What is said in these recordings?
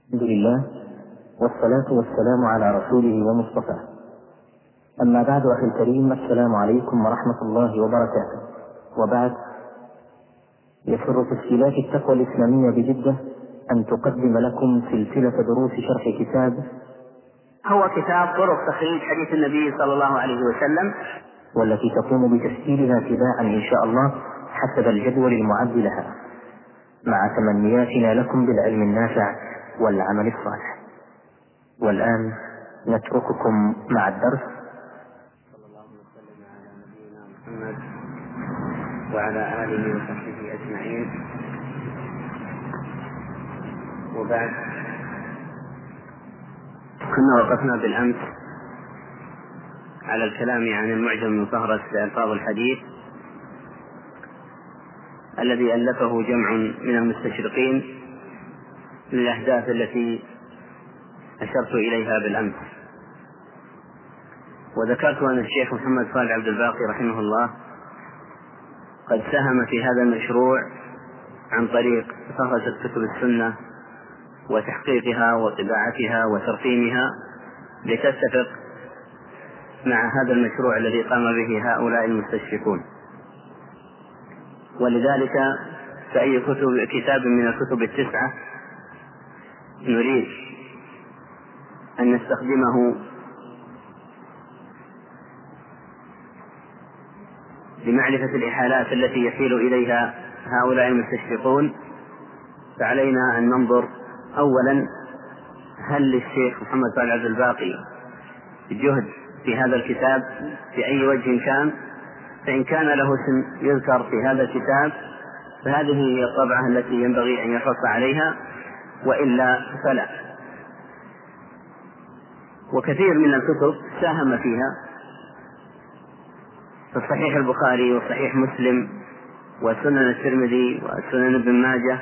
الحمد لله والصلاة والسلام على رسوله ومصطفاه. أما بعد، أخي الكريم، السلام عليكم ورحمة الله وبركاته. وبعد، يسر تسجيلات التقوى الإسلامية بجدة أن تقدم لكم سلسلة دروس شرح كتاب هو كتاب طرق تخريج حديث النبي صلى الله عليه وسلم، والتي تقوم بتسجيلها تباعا إن شاء الله حسب الجدول المعد لها، مع تمنياتنا لكم بالعلم النافع والعمل الصالح. والآن نترككم مع الدرس. صلى الله وسلم على نبينا محمد وعلى آله وصحبه أجمعين. وبعد، كنا وقفنا بالأمس على الكلام عن المعجم المفهرس لألفاظ الحديث الذي ألفه جمع من المستشرقين للأهداف التي أشرت إليها بالأمس. وذكرت أن الشيخ محمد صالح عبد الباقي رحمه الله قد ساهم في هذا المشروع عن طريق فهرسة كتب السنة وتحقيقها وطباعتها وترقيمها لتتفق مع هذا المشروع الذي قام به هؤلاء المستشرقون. ولذلك فأي كتاب من الكتب التسعة نريد أن نستخدمه لمعرفة الإحالات التي يحيل إليها هؤلاء المستشرقون، فعلينا أن ننظر أولا هل للشيخ محمد صالح عبد الباقي جهد في هذا الكتاب بأي وجه كان. فإن كان له اسم يذكر في هذا الكتاب فهذه هي الطبعة التي ينبغي أن يحرص عليها، وإلا فلا. وكثير من الكتب ساهم فيها، فصحيح البخاري وصحيح مسلم وسنن الترمذي وسنن ابن ماجه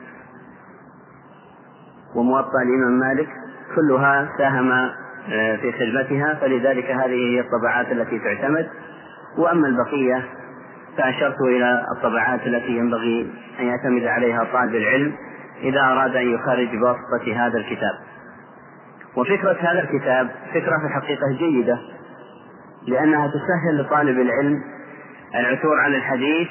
وموطأ الإمام مالك كلها ساهم في خدمتها، فلذلك هذه هي الطبعات التي تعتمد. وأما البقية فأشرت إلى الطبعات التي ينبغي أن يعتمد عليها طالب العلم إذا أراد أن يخرج بواسطة هذا الكتاب. وفكرة هذا الكتاب فكرة في الحقيقة جيدة، لأنها تسهل لطالب العلم العثور على الحديث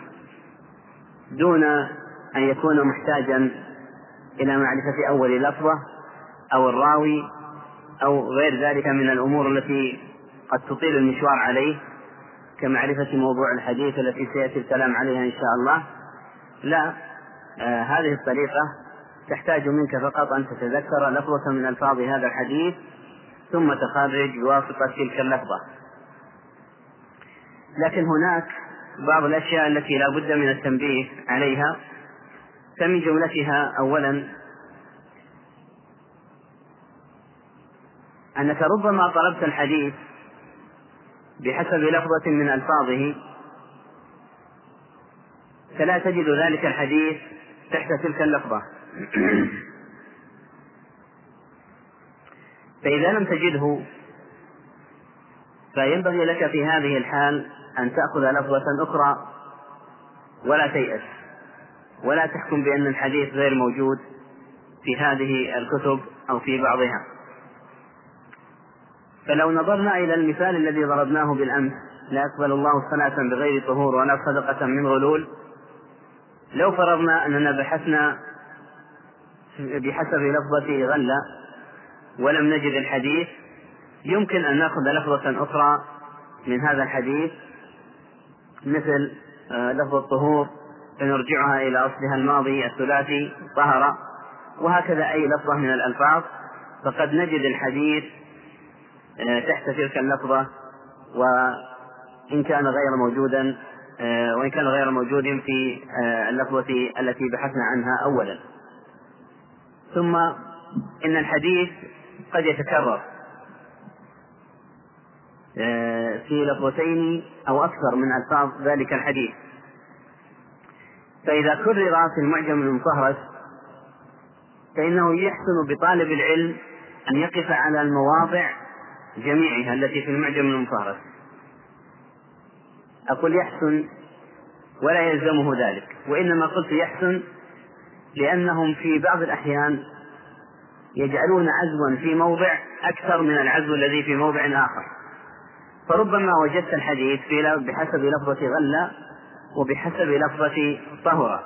دون أن يكون محتاجا إلى معرفة أول لفظة أو الراوي أو غير ذلك من الأمور التي قد تطيل المشوار عليه، كمعرفة موضوع الحديث التي سيأتي الكلام عليها إن شاء الله. لا، هذه الطريقة تحتاج منك فقط أن تتذكر لفظة من ألفاظ هذا الحديث ثم تخرج بواسطة تلك اللفظة. لكن هناك بعض الأشياء التي لا بد من التنبيه عليها، فمن جملتها أولا أنك ربما طلبت الحديث بحسب لفظة من ألفاظه فلا تجد ذلك الحديث تحت تلك اللفظة. فإذا لم تجده فينبغي لك في هذه الحال أن تأخذ لفظة أخرى ولا تيأس، ولا تحكم بأن الحديث غير موجود في هذه الكتب أو في بعضها. فلو نظرنا إلى المثال الذي ضربناه بالأمس، لا يقبل الله صلاة بغير طهور ولا صدقة من غلول، لو فرضنا أننا بحثنا بحسب لفظة غلة ولم نجد الحديث، يمكن أن نأخذ لفظة أخرى من هذا الحديث مثل لفظ الطهور فنرجعها إلى أصلها الماضي الثلاثي طهر، وهكذا أي لفظة من الألفاظ، فقد نجد الحديث تحت تلك اللفظة وإن كان غير موجود في اللفظة التي بحثنا عنها أولا. ثم إن الحديث قد يتكرر في لفظتين أو أكثر من ألفاظ ذلك الحديث، فإذا كرر في المعجم المفهرس فإنه يحسن بطالب العلم أن يقف على المواضع جميعها التي في المعجم المفهرس. أقول يحسن ولا يلزمه ذلك، وإنما قلت يحسن لأنهم في بعض الأحيان يجعلون عزوا في موضع أكثر من العزو الذي في موضع آخر. فربما وجدت الحديث بحسب لفظة غلة وبحسب لفظة طهرة.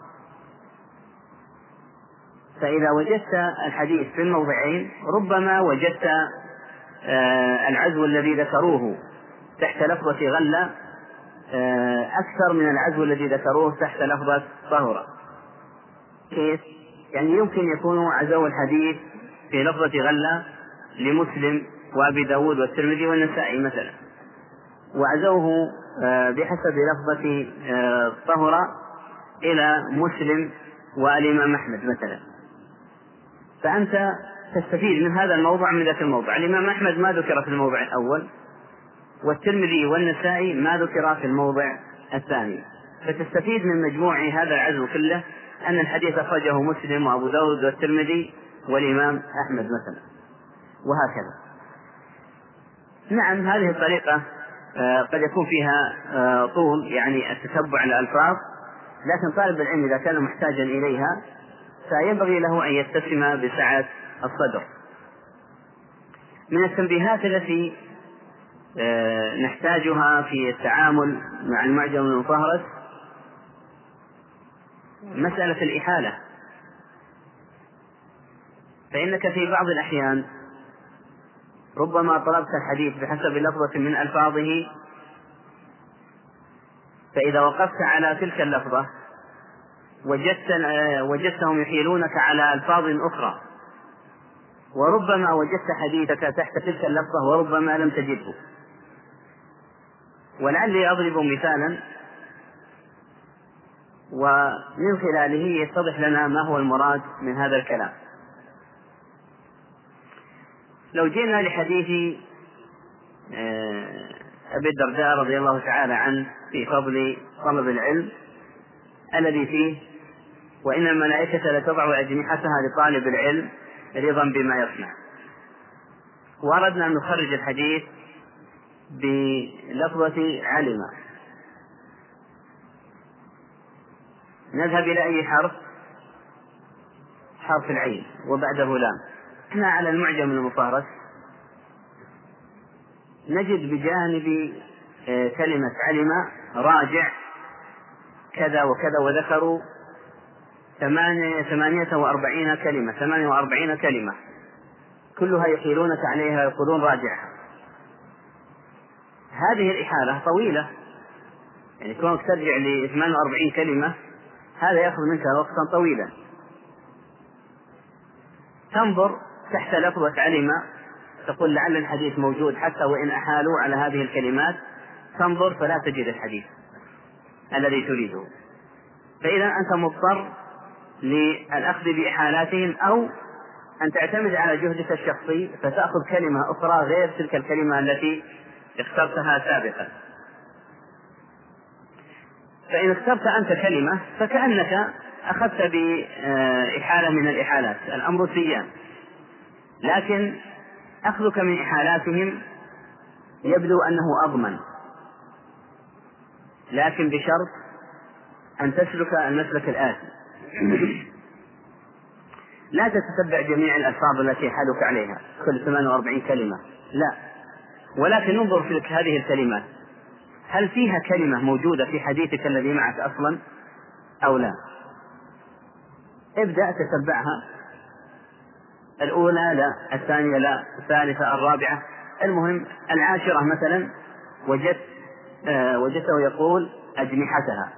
فإذا وجدت الحديث في الموضعين ربما وجدت العزو الذي ذكروه تحت لفظة غلة أكثر من العزو الذي ذكروه تحت لفظة طهرة. كيف؟ يعني يمكن يكونوا عزوا الحديث في لفظة غلة لمسلم وأبي داود والترمذي والنسائي مثلا، وعزوه بحسب لفظة طهرة إلى مسلم والإمام أحمد مثلا. فأنت تستفيد من هذا الموضع من ذاك الموضع. الإمام أحمد ما ذكر في الموضع الأول، والترمذي والنسائي ما ذكر في الموضع الثاني، فتستفيد من مجموع هذا العزو كله أن الحديث أخرجه مسلم وأبو داود والترمذي والإمام أحمد مثلا، وهكذا. نعم، هذه الطريقة قد يكون فيها طول، يعني التتبع الألفاظ، لكن طالب العلم إذا كان محتاجا إليها فينبغي له أن يتسم بسعة الصدر. من التنبيهات التي نحتاجها في التعامل مع المعجم المفهرس مسألة الإحالة. فإنك في بعض الأحيان ربما طلبت الحديث بحسب لفظة من ألفاظه، فإذا وقفت على تلك اللفظة وجدتهم يحيلونك على ألفاظ أخرى، وربما وجدت حديثك تحت تلك اللفظة وربما لم تجده. ولعلي أضرب مثالا ومن خلاله يتضح لنا ما هو المراد من هذا الكلام. لو جئنا لحديث أبي الدرداء رضي الله تعالى عنه في فضل طلب العلم الذي فيه: وإن الملائكة لتضع أجنحتها لطالب العلم رضا بما يصنع، وأردنا أن نخرج الحديث بلفظة علم، نذهب إلى أي حرف؟ حرف العين وبعده لام. احنا على المعجم المفهرس نجد بجانب كلمة علم راجع كذا وكذا، وذكروا 48 كلمة كلها يحيلونك عليها يقولون راجعها. هذه الإحالة طويلة، يعني كونك ترجع ل 48 كلمة هذا يأخذ منك وقتا طويلا. تنظر تحت لفظة علم، تقول لعل الحديث موجود حتى وإن أحالوا على هذه الكلمات، تنظر فلا تجد الحديث الذي تريده. فإذا أنت مضطر للأخذ بإحالاتهم، أو أن تعتمد على جهدك الشخصي فتأخذ كلمة أخرى غير تلك الكلمة التي اخترتها سابقا. فإن اخترت أنت كلمة فكأنك أخذت بإحالة من الإحالات، الأمر سيان. لكن أخذك من إحالاتهم يبدو أنه أضمن، لكن بشرط أن تسلك المسلك الآتي: لا تتتبع جميع الألفاظ التي يحالك عليها كل 48 كلمة، لا، ولكن انظر في هذه الكلمات هل فيها كلمة موجودة في حديثك الذي معك أصلا أو لا. ابدأ تتبعها، الأولى لا، الثانية لا، الثالثة، الرابعة، المهم العاشرة مثلا وجدته يقول أجنحتها.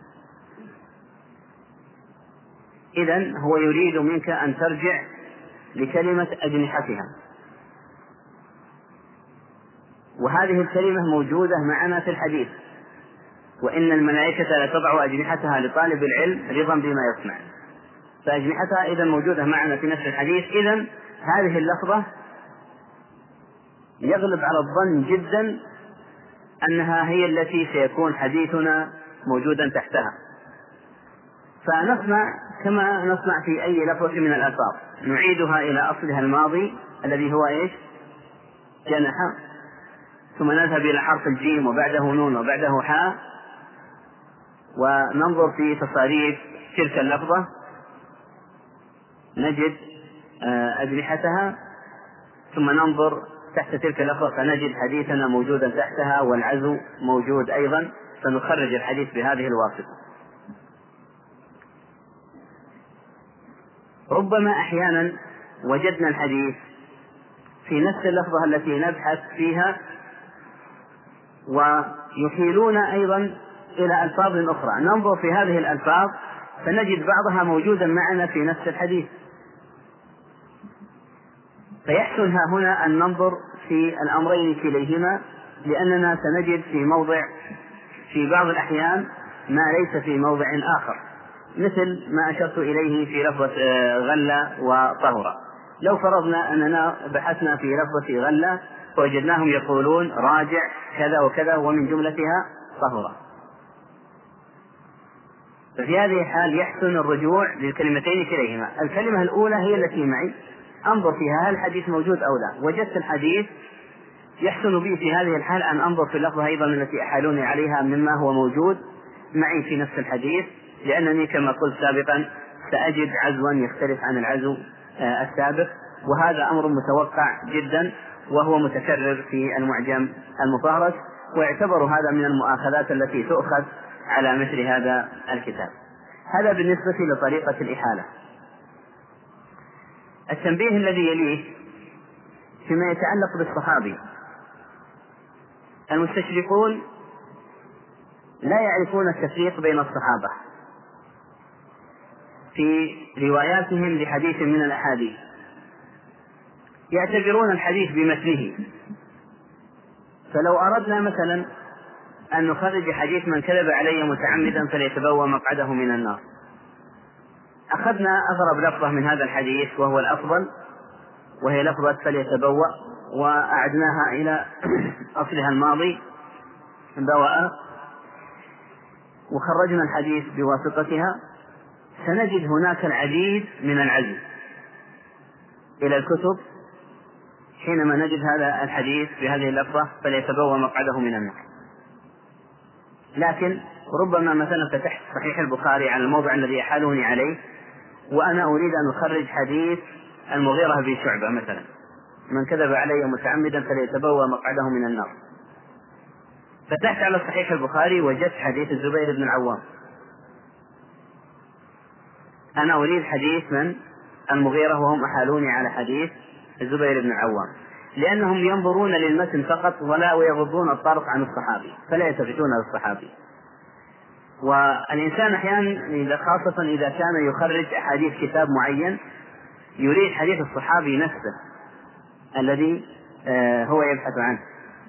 إذن هو يريد منك أن ترجع لكلمة أجنحتها، وهذه الكلمة موجودة معنا في الحديث: وإن الملائكة لتضع أجنحتها لطالب العلم رضا بما يصنع. فأجنحتها إذا موجودة معنا في نفس الحديث. إذن هذه اللفظة يغلب على الظن جدا أنها هي التي سيكون حديثنا موجودا تحتها. فنصنع كما نصنع في أي لفظة من الألفاظ، نعيدها إلى أصلها الماضي الذي هو إيش؟ جنح، ثم نذهب إلى حرف الجيم وبعده نون وبعده حاء، وننظر في تصاريف تلك اللفظة، نجد أجنحتها، ثم ننظر تحت تلك اللفظة فنجد حديثنا موجودا تحتها والعزو موجود أيضا، فنخرج الحديث بهذه الواسطة. ربما أحيانا وجدنا الحديث في نفس اللفظة التي نبحث فيها ويحيلون أيضا إلى ألفاظ أخرى، ننظر في هذه الألفاظ فنجد بعضها موجودا معنا في نفس الحديث، فيحسن ها هنا أن ننظر في الأمرين كليهما، لأننا سنجد في بعض الأحيان ما ليس في موضع آخر، مثل ما أشرت إليه في لفظة غلة وطهرة. لو فرضنا أننا بحثنا في لفظة غلة فوجدناهم يقولون راجع كذا وكذا ومن جملتها طهرة، ففي هذه الحال يحسن الرجوع للكلمتين كليهما. الكلمة الأولى هي التي معي، أنظر فيها هل الحديث موجود أو لا، وجدت الحديث يحسن بي في هذه الحال أن أنظر في اللفظة أيضا التي أحالوني عليها مما هو موجود معي في نفس الحديث، لأنني كما قلت سابقا سأجد عزوا يختلف عن العزو السابق، وهذا أمر متوقع جدا وهو متكرر في المعجم المفهرس، ويعتبر هذا من المؤاخذات التي تؤخذ على مثل هذا الكتاب. هذا بالنسبة لطريقة الإحالة. التنبيه الذي يليه فيما يتعلق بالصحابي، المستشرقون لا يعرفون التفريق بين الصحابة في رواياتهم لحديث من الأحاديث، يعتبرون الحديث بمتنه. فلو أردنا مثلا أن نخرج حديث من كذب علي متعمدا فليتبوأ مقعده من النار، أخذنا أغرب لفظة من هذا الحديث وهو الأفضل، وهي لفظة فليتبوأ، وأعدناها إلى أصلها الماضي بوأ، وخرجنا الحديث بواسطتها، سنجد هناك العديد من العزو إلى الكتب حينما نجد هذا الحديث بهذه اللفظة فليتبوأ مقعده من النار. لكن ربما مثلا فتحت صحيح البخاري على الموضع الذي يحالوني عليه وأنا أريد أن أخرج حديث المغيرة بن شعبة مثلا، من كذب علي متعمدا فليتبوأ مقعده من النار، فتحت على صحيح البخاري وجدت حديث الزبير بن العوام، أنا أريد حديث من المغيرة وهم أحالوني على حديث الزبير بن العوام، لأنهم ينظرون للمتن فقط ولا يغضون الطرف عن الصحابي فلا يلتفتون للصحابي. والإنسان أحيانا خاصة إذا كان يخرج أحاديث كتاب معين يريد حديث الصحابي نفسه الذي هو يبحث عنه،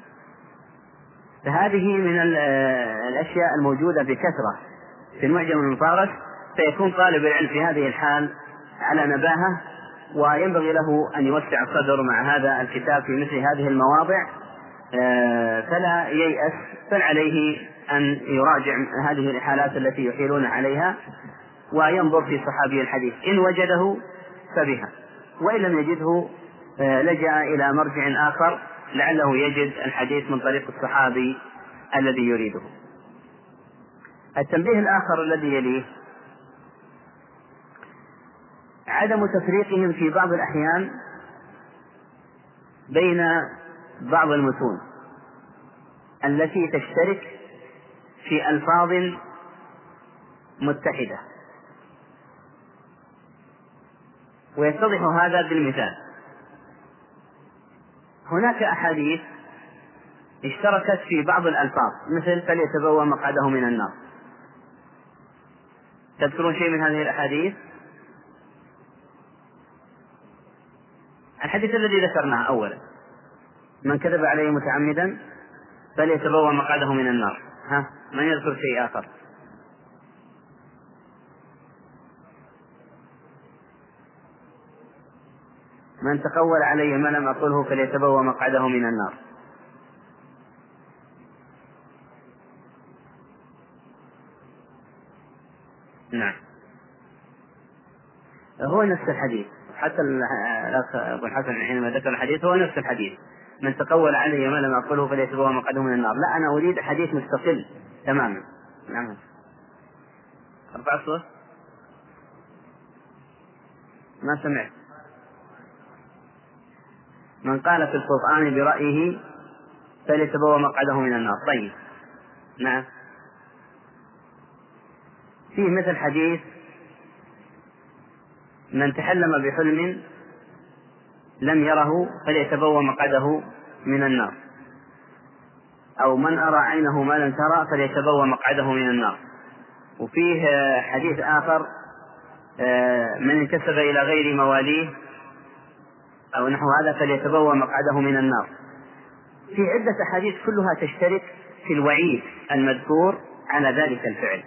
فهذه من الأشياء الموجودة بكثرة في المعجم المفهرس، فيكون طالب العلم في هذه الحال على نباهة، وينبغي له أن يوسع الصدر مع هذا الكتاب في مثل هذه المواضع، فلا ييأس، بل عليه أن يراجع هذه الحالات التي يحيلون عليها وينظر في صحابي الحديث، إن وجده فبها، وإن لم يجده لجأ إلى مرجع آخر لعله يجد الحديث من طريق الصحابي الذي يريده. التنبيه الآخر الذي يليه عدم تفريقهم في بعض الأحيان بين بعض المتون التي تشترك في ألفاظ متحدة، ويتضح هذا بالمثال. هناك أحاديث اشتركت في بعض الألفاظ مثل فليتبوأ مقعده من النار، تذكرون شيء من هذه الأحاديث؟ الحديث الذي ذكرناه أولا من كذب عليه متعمدا فليتبوأ مقعده من النار، من يذكر شيء آخر؟ من تقول علي ما لم أقله فليتبوأ مقعده من النار. نعم، هو نفس الحديث، حتى الأخ أبو الحسن حينما ذكر الحديث هو نفس الحديث، من تقول علي ما لم أقله فليتبوأ مقعده من النار. لا، أنا أريد حديث مستقل تماما. نعم، ارفع الصوت، ما سمعت. من قال في القرآن برأيه فليتبوأ مقعده من النار. طيب، نعم. فيه مثل حديث من تحلم بحلم لم يره فليتبوأ مقعده من النار، أو من أرى عينه ما لم ترى فليتبوأ مقعده من النار. وفيه حديث آخر من انتسب إلى غير مواليه أو نحو هذا فليتبوأ مقعده من النار. في عدة أحاديث كلها تشترك في الوعيد المذكور على ذلك الفعل.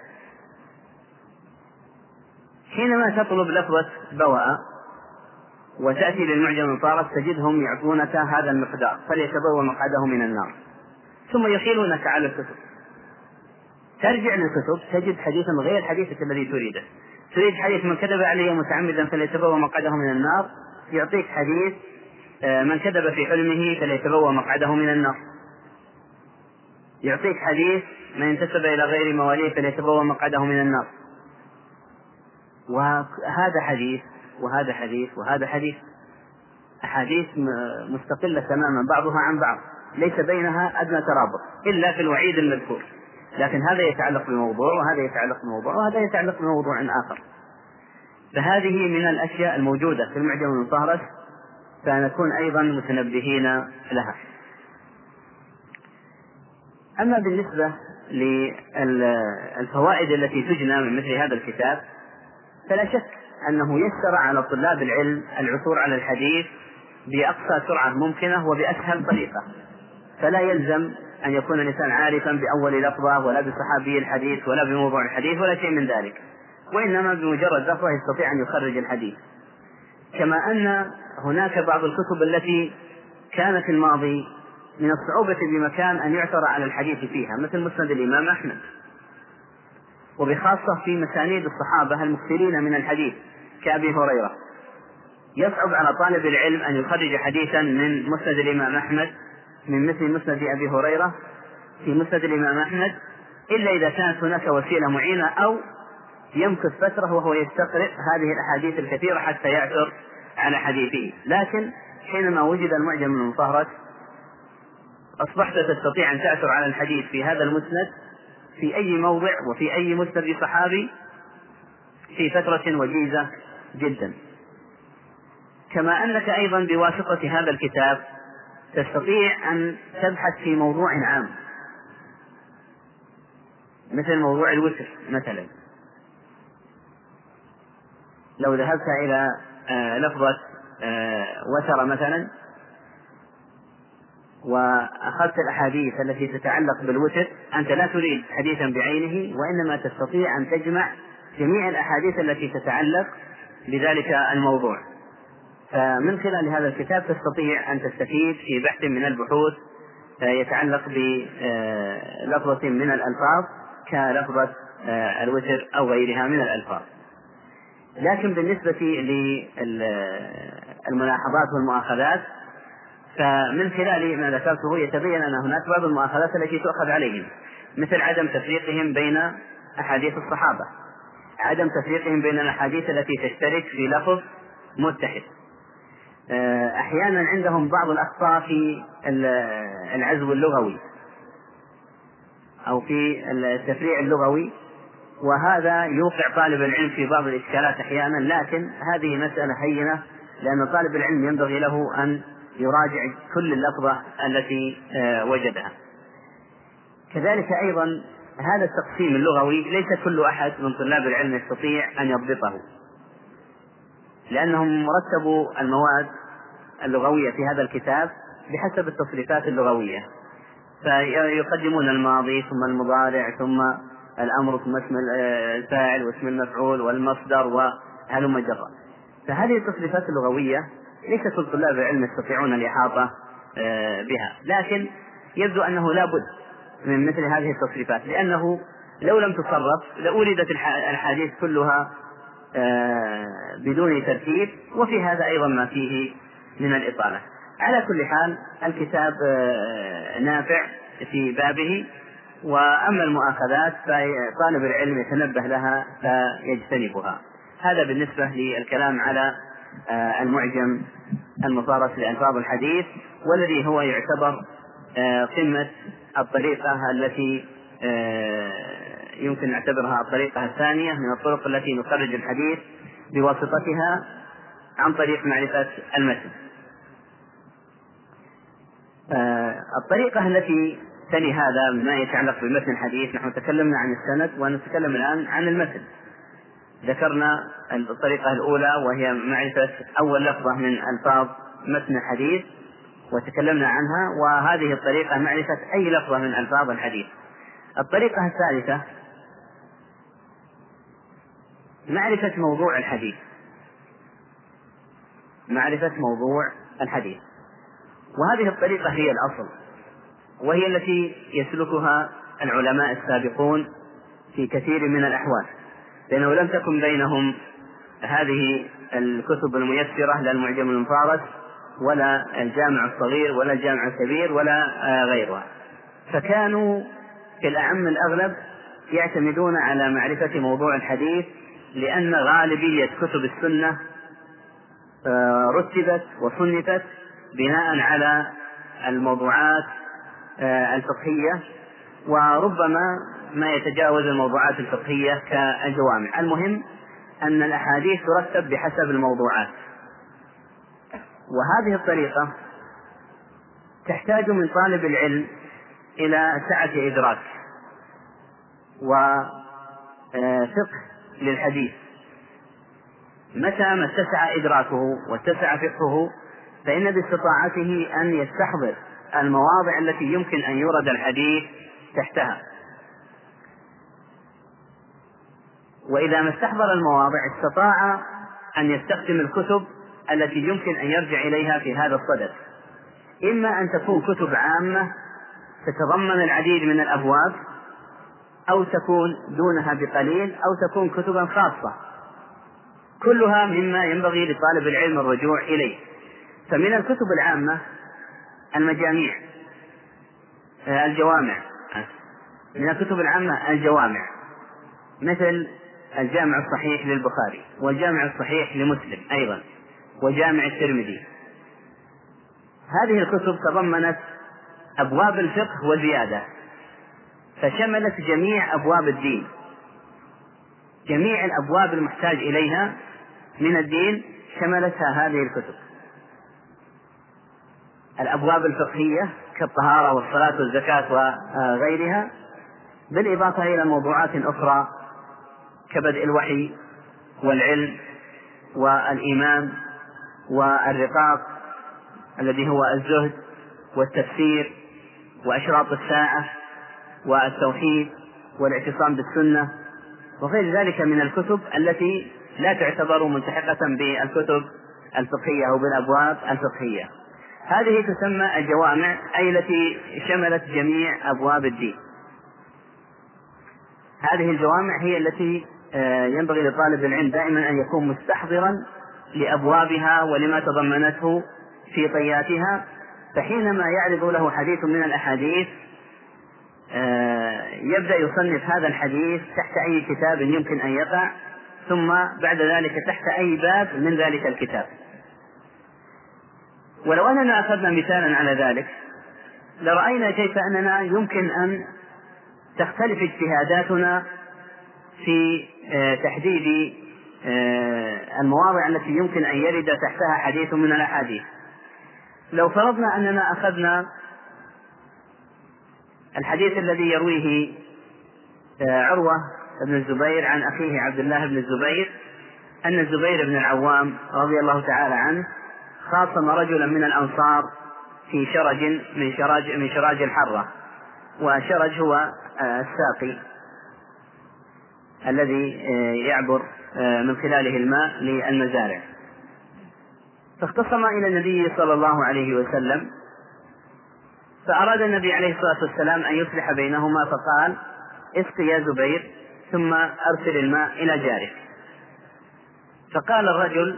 حينما تطلب لفظة بوأ وتأتي للمعجم المفارق تجدهم يعطونك هذا المقدار فليتبوأ مقعده من النار، ثم يخيلونك على الكتب. ترجع للكتب تجد حديثا غير حديثك الذي تريده. تريد حديث من كذب علي متعمدا فليتبوأ مقعده من النار، يعطيك حديث من كذب في حلمه فليتبوأ مقعده من النار. يعطيك حديث من انتسب إلى غير مواليه فليتبوأ مقعده من النار. وهذا حديث وهذا حديث وهذا حديث، أحاديث مستقلة تماما بعضها عن بعض، ليس بينها أدنى ترابط إلا في الوعيد المذكور، لكن هذا يتعلق بموضوع وهذا يتعلق بموضوع وهذا يتعلق بموضوع آخر. فهذه من الأشياء الموجودة في المعجم المفهرس، فنكون أيضا متنبهين لها. أما بالنسبة للفوائد التي تجنى من مثل هذا الكتاب، فلا شك أنه يسر على طلاب العلم العثور على الحديث بأقصى سرعة ممكنة وبأسهل طريقة، فلا يلزم أن يكون الإنسان عارفا بأول لفظة ولا بصحابي الحديث ولا بموضوع الحديث ولا شيء من ذلك، وإنما بمجرد لفظة يستطيع أن يخرج الحديث. كما أن هناك بعض الكتب التي كان في الماضي من الصعوبة بمكان أن يعثر على الحديث فيها، مثل مسند الإمام أحمد، وبخاصة في مسانيد الصحابة المكثرين من الحديث كأبي هريرة. يصعب على طالب العلم أن يخرج حديثا من مسند الإمام أحمد من مثل مسند أبي هريرة في مسند الإمام أحمد إلا إذا كانت هناك وسيلة معينة، أو يمكث فترة وهو يستقرئ هذه الأحاديث الكثيرة حتى يعثر على حديثه. لكن حينما وجد المعجم المفهرس أصبحت تستطيع أن تعثر على الحديث في هذا المسند في أي موضع وفي أي مسند صحابي في فترة وجيزة جدا. كما أنك أيضا بواسطة هذا الكتاب تستطيع أن تبحث في موضوع عام، مثل موضوع الوتر مثلا. لو ذهبت إلى لفظة وتر مثلا وأخذت الأحاديث التي تتعلق بالوتر، أنت لا تريد حديثا بعينه، وإنما تستطيع أن تجمع جميع الأحاديث التي تتعلق بذلك الموضوع. فمن خلال هذا الكتاب تستطيع أن تستفيد في بحث من البحوث يتعلق بلفظة من الألفاظ كلفظة الوتر أو غيرها من الألفاظ. لكن بالنسبة للملاحظات والمؤاخذات، فمن خلال ما ذكرته يتبين أن هناك بعض المؤاخذات التي تؤخذ عليهم، مثل عدم تفريقهم بين أحاديث الصحابة، عدم تفريقهم بين الأحاديث التي تشترك في لفظ متحد. أحيانا عندهم بعض الأخطاء في العزو اللغوي أو في التفريع اللغوي، وهذا يوقع طالب العلم في بعض الإشكالات أحيانا، لكن هذه مسألة هينة، لأن طالب العلم ينبغي له أن يراجع كل اللفظة التي وجدها. كذلك أيضا هذا التقسيم اللغوي ليس كل أحد من طلاب العلم يستطيع أن يضبطه، لأنهم مرتبوا المواد اللغوية في هذا الكتاب بحسب التصريفات اللغوية، فيقدمون الماضي ثم المضارع ثم الأمر ثم اسم الفاعل واسم المفعول والمصدر وهلم جرا. فهذه التصريفات اللغوية ليس كل طلاب العلم يستطيعون الإحاطة بها، لكن يبدو أنه لا بد من مثل هذه التصريفات، لأنه لو لم تصرف لأولدت الحديث كلها بدون ترتيب، وفي هذا أيضا ما فيه من الإطالة. على كل حال الكتاب نافع في بابه، وأما المؤاخذات فطالب العلم يتنبه لها فيجتنبها. هذا بالنسبة للكلام على المعجم المفارس لألفاظ الحديث، والذي هو يعتبر قمة الطريقة التي يمكن نعتبرها الطريقة الثانية من الطرق التي نخرج الحديث بواسطتها عن طريق معرفة المتن. الطريقة التي تلي هذا ما يتعلق بمتن الحديث، نحن تكلمنا عن السند ونتكلم الآن عن المتن. ذكرنا الطريقة الأولى وهي معرفة أول لفظة من ألفاظ متن الحديث وتكلمنا عنها، وهذه الطريقة معرفة أي لفظة من ألفاظ الحديث. الطريقة الثالثة معرفة موضوع الحديث، معرفة موضوع الحديث، وهذه الطريقة هي الأصل، وهي التي يسلكها العلماء السابقون في كثير من الأحوال، لأنه لم تكن بينهم هذه الكتب الميسرة، لا المعجم المفارس ولا الجامع الصغير ولا الجامع الكبير ولا غيرها، فكانوا في الأعم الأغلب يعتمدون على معرفة موضوع الحديث، لأن غالبية كتب السنة رتبت وصنفت بناء على الموضوعات الفقهية، وربما ما يتجاوز الموضوعات الفقهية كالجوامع. المهم أن الأحاديث ترتب بحسب الموضوعات، وهذه الطريقة تحتاج من طالب العلم إلى سعة إدراك وفقه للحديث. متى ما اتسع إدراكه واتسع فقهه فإن باستطاعته أن يستحضر المواضع التي يمكن أن يورد الحديث تحتها، وإذا ما استحضر المواضع استطاع أن يستخدم الكتب التي يمكن أن يرجع إليها في هذا الصدد، إما أن تكون كتب عامة تتضمن العديد من الأبواب، أو تكون دونها بقليل، أو تكون كتبا خاصة، كلها مما ينبغي لطالب العلم الرجوع إليه. فمن الكتب العامة المجاميع، من الكتب العامة الجوامع، مثل الجامع الصحيح للبخاري، والجامع الصحيح لمسلم أيضا، وجامع الترمذي. هذه الكتب تضمنت أبواب الفقه والزيادة، فشملت جميع أبواب الدين، جميع الأبواب المحتاج إليها من الدين شملتها هذه الكتب. الأبواب الفقهية كالطهارة والصلاة والزكاة وغيرها، بالإضافة إلى موضوعات أخرى كبدء الوحي والعلم والإيمان والرقاق الذي هو الزهد والتفسير وأشراط الساعة والتوحيد والاعتصام بالسنة وغير ذلك من الكتب التي لا تعتبر ملتحقة بالكتب الفقهية أو بالأبواب الفقهية. هذه تسمى الجوامع، أي التي شملت جميع أبواب الدين. هذه الجوامع هي التي ينبغي لطالب العلم دائما أن يكون مستحضرا لأبوابها ولما تضمنته في طياتها، فحينما يعرض له حديث من الأحاديث يبدأ يصنف هذا الحديث تحت أي كتاب يمكن أن يقع، ثم بعد ذلك تحت أي باب من ذلك الكتاب. ولو أننا أخذنا مثالا على ذلك لرأينا كيف أننا يمكن أن تختلف اجتهاداتنا في تحديد المواضع التي يمكن أن يرد تحتها حديث من الأحاديث. لو فرضنا أننا أخذنا الحديث الذي يرويه عروة بن الزبير عن أخيه عبد الله بن الزبير أن الزبير بن العوام رضي الله تعالى عنه خاصم رجلا من الأنصار في شرج من شراج الحرة، وشرج هو الساقي الذي يعبر من خلاله الماء للمزارع. فاختصم إلى النبي صلى الله عليه وسلم، فأراد النبي عليه الصلاة والسلام أن يصلح بينهما، فقال: اسقي يا زبير ثم أرسل الماء إلى جارك. فقال الرجل: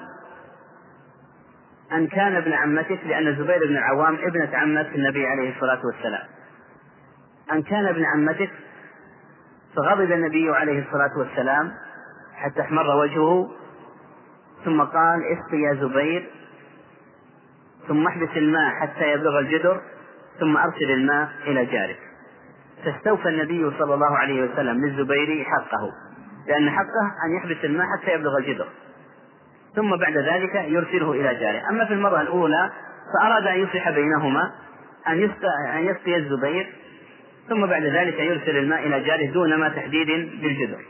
أن كان ابن عمتك، لأن الزبير بن العوام ابنة عمة النبي عليه الصلاة والسلام، أن كان ابن عمتك. فغضب النبي عليه الصلاة والسلام حتى احمر وجهه، ثم قال: اسقي يا زبير ثم احبس الماء حتى يبلغ الجدر ثم أرسل الماء إلى جارك. فاستوفى النبي صلى الله عليه وسلم للزبير حقه، لأن حقه أن يحبس الماء حتى يبلغ الجدر ثم بعد ذلك يرسله إلى جاره. أما في المرة الأولى فأراد أن يصلح بينهما، أن يسقي الزبير ثم بعد ذلك يرسل الماء إلى جاره دون ما تحديد بالجدر.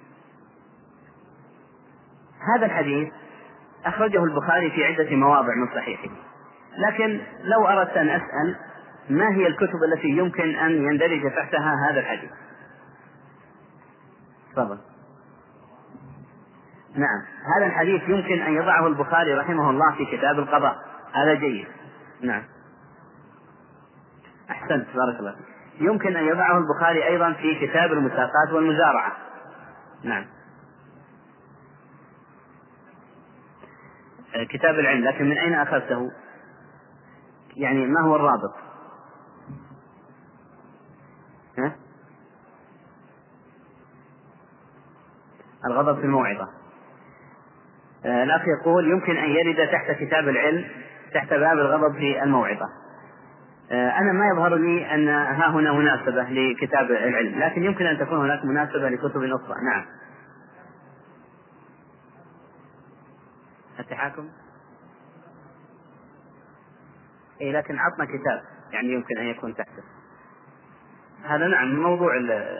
هذا الحديث أخرجه البخاري في عدة مواضع من صحيحه، لكن لو أردت أن أسأل ما هي الكتب التي يمكن أن يندرج تحتها هذا الحديث؟ تفضل. نعم، هذا الحديث يمكن أن يضعه البخاري رحمه الله في كتاب القضاء، هذا جيد. نعم، أحسنت، بارك الله فيك. يمكن أن يضعه البخاري أيضا في كتاب المساقات والمزارعة. نعم، كتاب العلم. لكن من أين أخذته؟ يعني ما هو الرابط؟ الغضب في الموعظة. الأخ يقول يمكن أن يرد تحت كتاب العلم تحت باب الغضب في الموعظة. أنا ما يظهر لي أن ها هنا مناسبة لكتاب العلم، لكن يمكن أن تكون هناك مناسبة لكتب أخرى. نعم، التحاكم. إيه، لكن عطنا كتاب يعني يمكن أن يكون تحته هذا. نعم، موضوع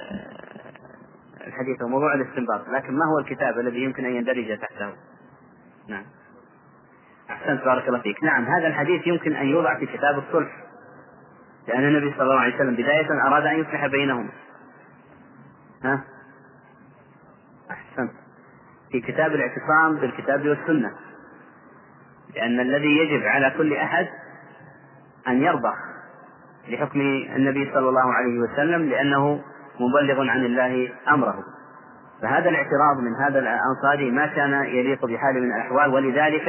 الحديث وموضوع الاستنباط، لكن ما هو الكتاب الذي يمكن أن يندرج تحته؟ نعم، أحسنت، بارك الله فيك. نعم، هذا الحديث يمكن أن يوضع في كتاب الصلح، لأن النبي صلى الله عليه وسلم بداية أراد أن يصلح بينهم. أحسنت، في كتاب الاعتصام بالكتاب والسنة، لأن الذي يجب على كل أحد أن يرضى لحكم النبي صلى الله عليه وسلم، لأنه مبلغ عن الله أمره. فهذا الاعتراض من هذا الأنصاري ما كان يليق بحال من الأحوال، ولذلك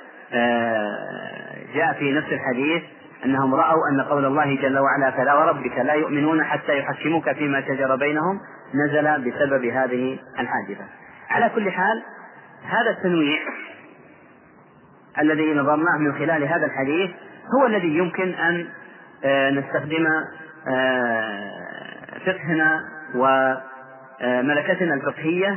جاء في نفس الحديث أنهم رأوا أن قول الله جل وعلا فلا وربك لا يؤمنون حتى يحكموك فيما شجر بينهم نزل بسبب هذه الحادثة. على كل حال، هذا التنويع الذي نظرناه من خلال هذا الحديث هو الذي يمكن أن نستخدم فقهنا وملكتنا الفقهية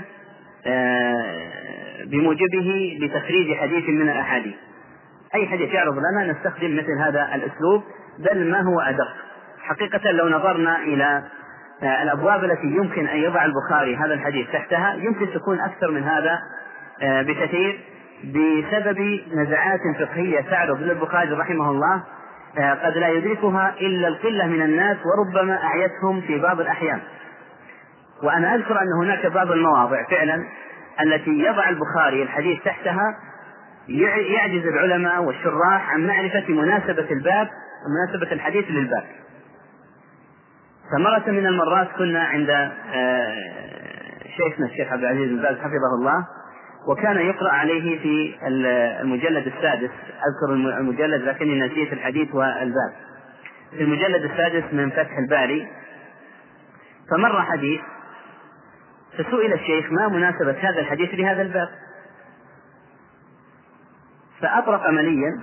بموجبه لتخريج حديث من الأحاديث. أي حديث يعرض لنا نستخدم مثل هذا الأسلوب، بل ما هو أدق. حقيقة لو نظرنا إلى الأبواب التي يمكن أن يضع البخاري هذا الحديث تحتها يمكن تكون أكثر من هذا بكثير، بسبب نزعات فقهية تعرض للبخاري رحمه الله قد لا يدركها إلا القلة من الناس، وربما أعيتهم في بعض الأحيان. وأنا أذكر أن هناك بعض المواضع فعلا التي يضع البخاري الحديث تحتها يعجز العلماء والشراح عن معرفة مناسبة الباب ومناسبة الحديث للباب. فمرة من المرات كنا عند شيخنا الشيخ عبد العزيز بن باز حفظه الله، وكان يقرأ عليه في المجلد السادس، أذكر المجلد لكني نسيت الحديث والباب، في المجلد السادس من فتح الباري. فمر حديث فسئل الشيخ ما مناسبة هذا الحديث لهذا الباب، فأطرق مليا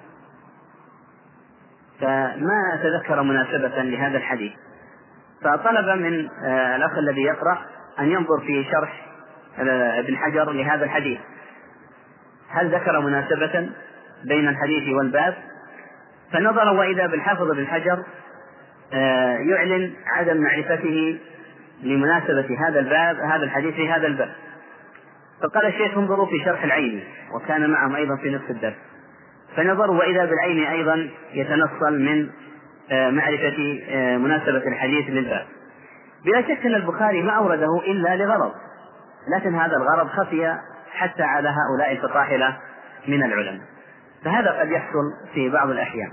فما تذكر مناسبة لهذا الحديث، فطلب من الأخ الذي يقرأ أن ينظر في شرح ابن حجر لهذا الحديث هل ذكر مناسبة بين الحديث والباب. فنظر وإذا بالحافظ ابن حجر يعلن عدم معرفته لمناسبة هذا الباب هذا الحديث في هذا الباب. فقال الشيخ انظروا في شرح العيني، وكان معهم أيضا في نفس الدرس، فنظروا وإذا بالعيني أيضا يتنصل من معرفة مناسبة الحديث للباب. بلا شك أن البخاري ما أورده إلا لغرض، لكن هذا الغرض خفي حتى على هؤلاء الفطاحلة من العلماء، فهذا قد يحصل في بعض الأحيان.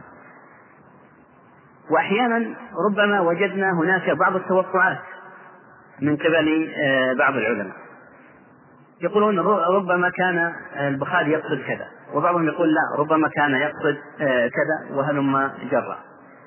وأحيانا ربما وجدنا هناك بعض التوقعات من قبل بعض العلماء، يقولون ربما كان البخاري يقصد كذا، وبعضهم يقول لا ربما كان يقصد كذا، وهلم جرى.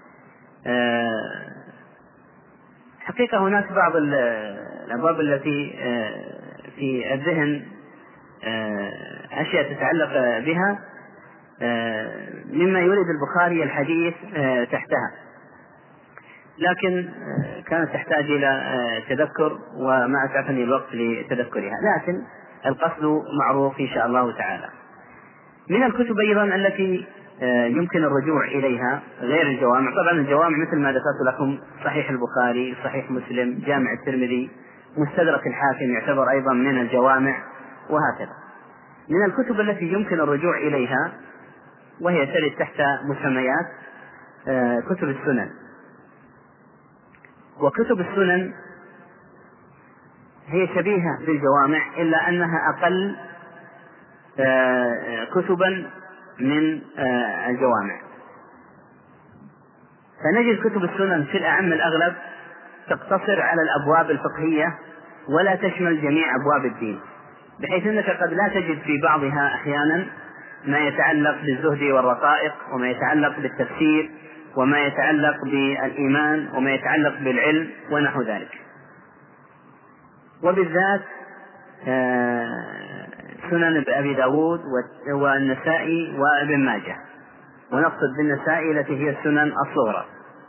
حقيقة هناك بعض الأبواب التي في الذهن أشياء تتعلق بها مما يورد البخاري الحديث تحتها، لكن كانت تحتاج إلى تذكر وما أسعفني الوقت لتذكرها، لكن القصد معروف إن شاء الله تعالى. من الكتب أيضا التي يمكن الرجوع إليها غير الجوامع، طبعا الجوامع مثل ما ذكرت لكم صحيح البخاري، صحيح مسلم، جامع الترمذي، مستدرك الحاكم يعتبر أيضا من الجوامع، وهكذا. من الكتب التي يمكن الرجوع إليها وهي ترد تحت مسميات كتب السنن. وكتب السنن هي شبيهة بالجوامع إلا أنها أقل كتبا من الجوامع. فنجد كتب السنن في الأعم الأغلب تقتصر على الأبواب الفقهية ولا تشمل جميع أبواب الدين، بحيث أنك قد لا تجد في بعضها أحيانا ما يتعلق بالزهد والرقائق، وما يتعلق بالتفسير، وما يتعلق بالإيمان، وما يتعلق بالعلم ونحو ذلك. وبالذات سنن أبي داود والنسائي وابن ماجه، ونقصد بالنسائي التي هي السنن الصغرى.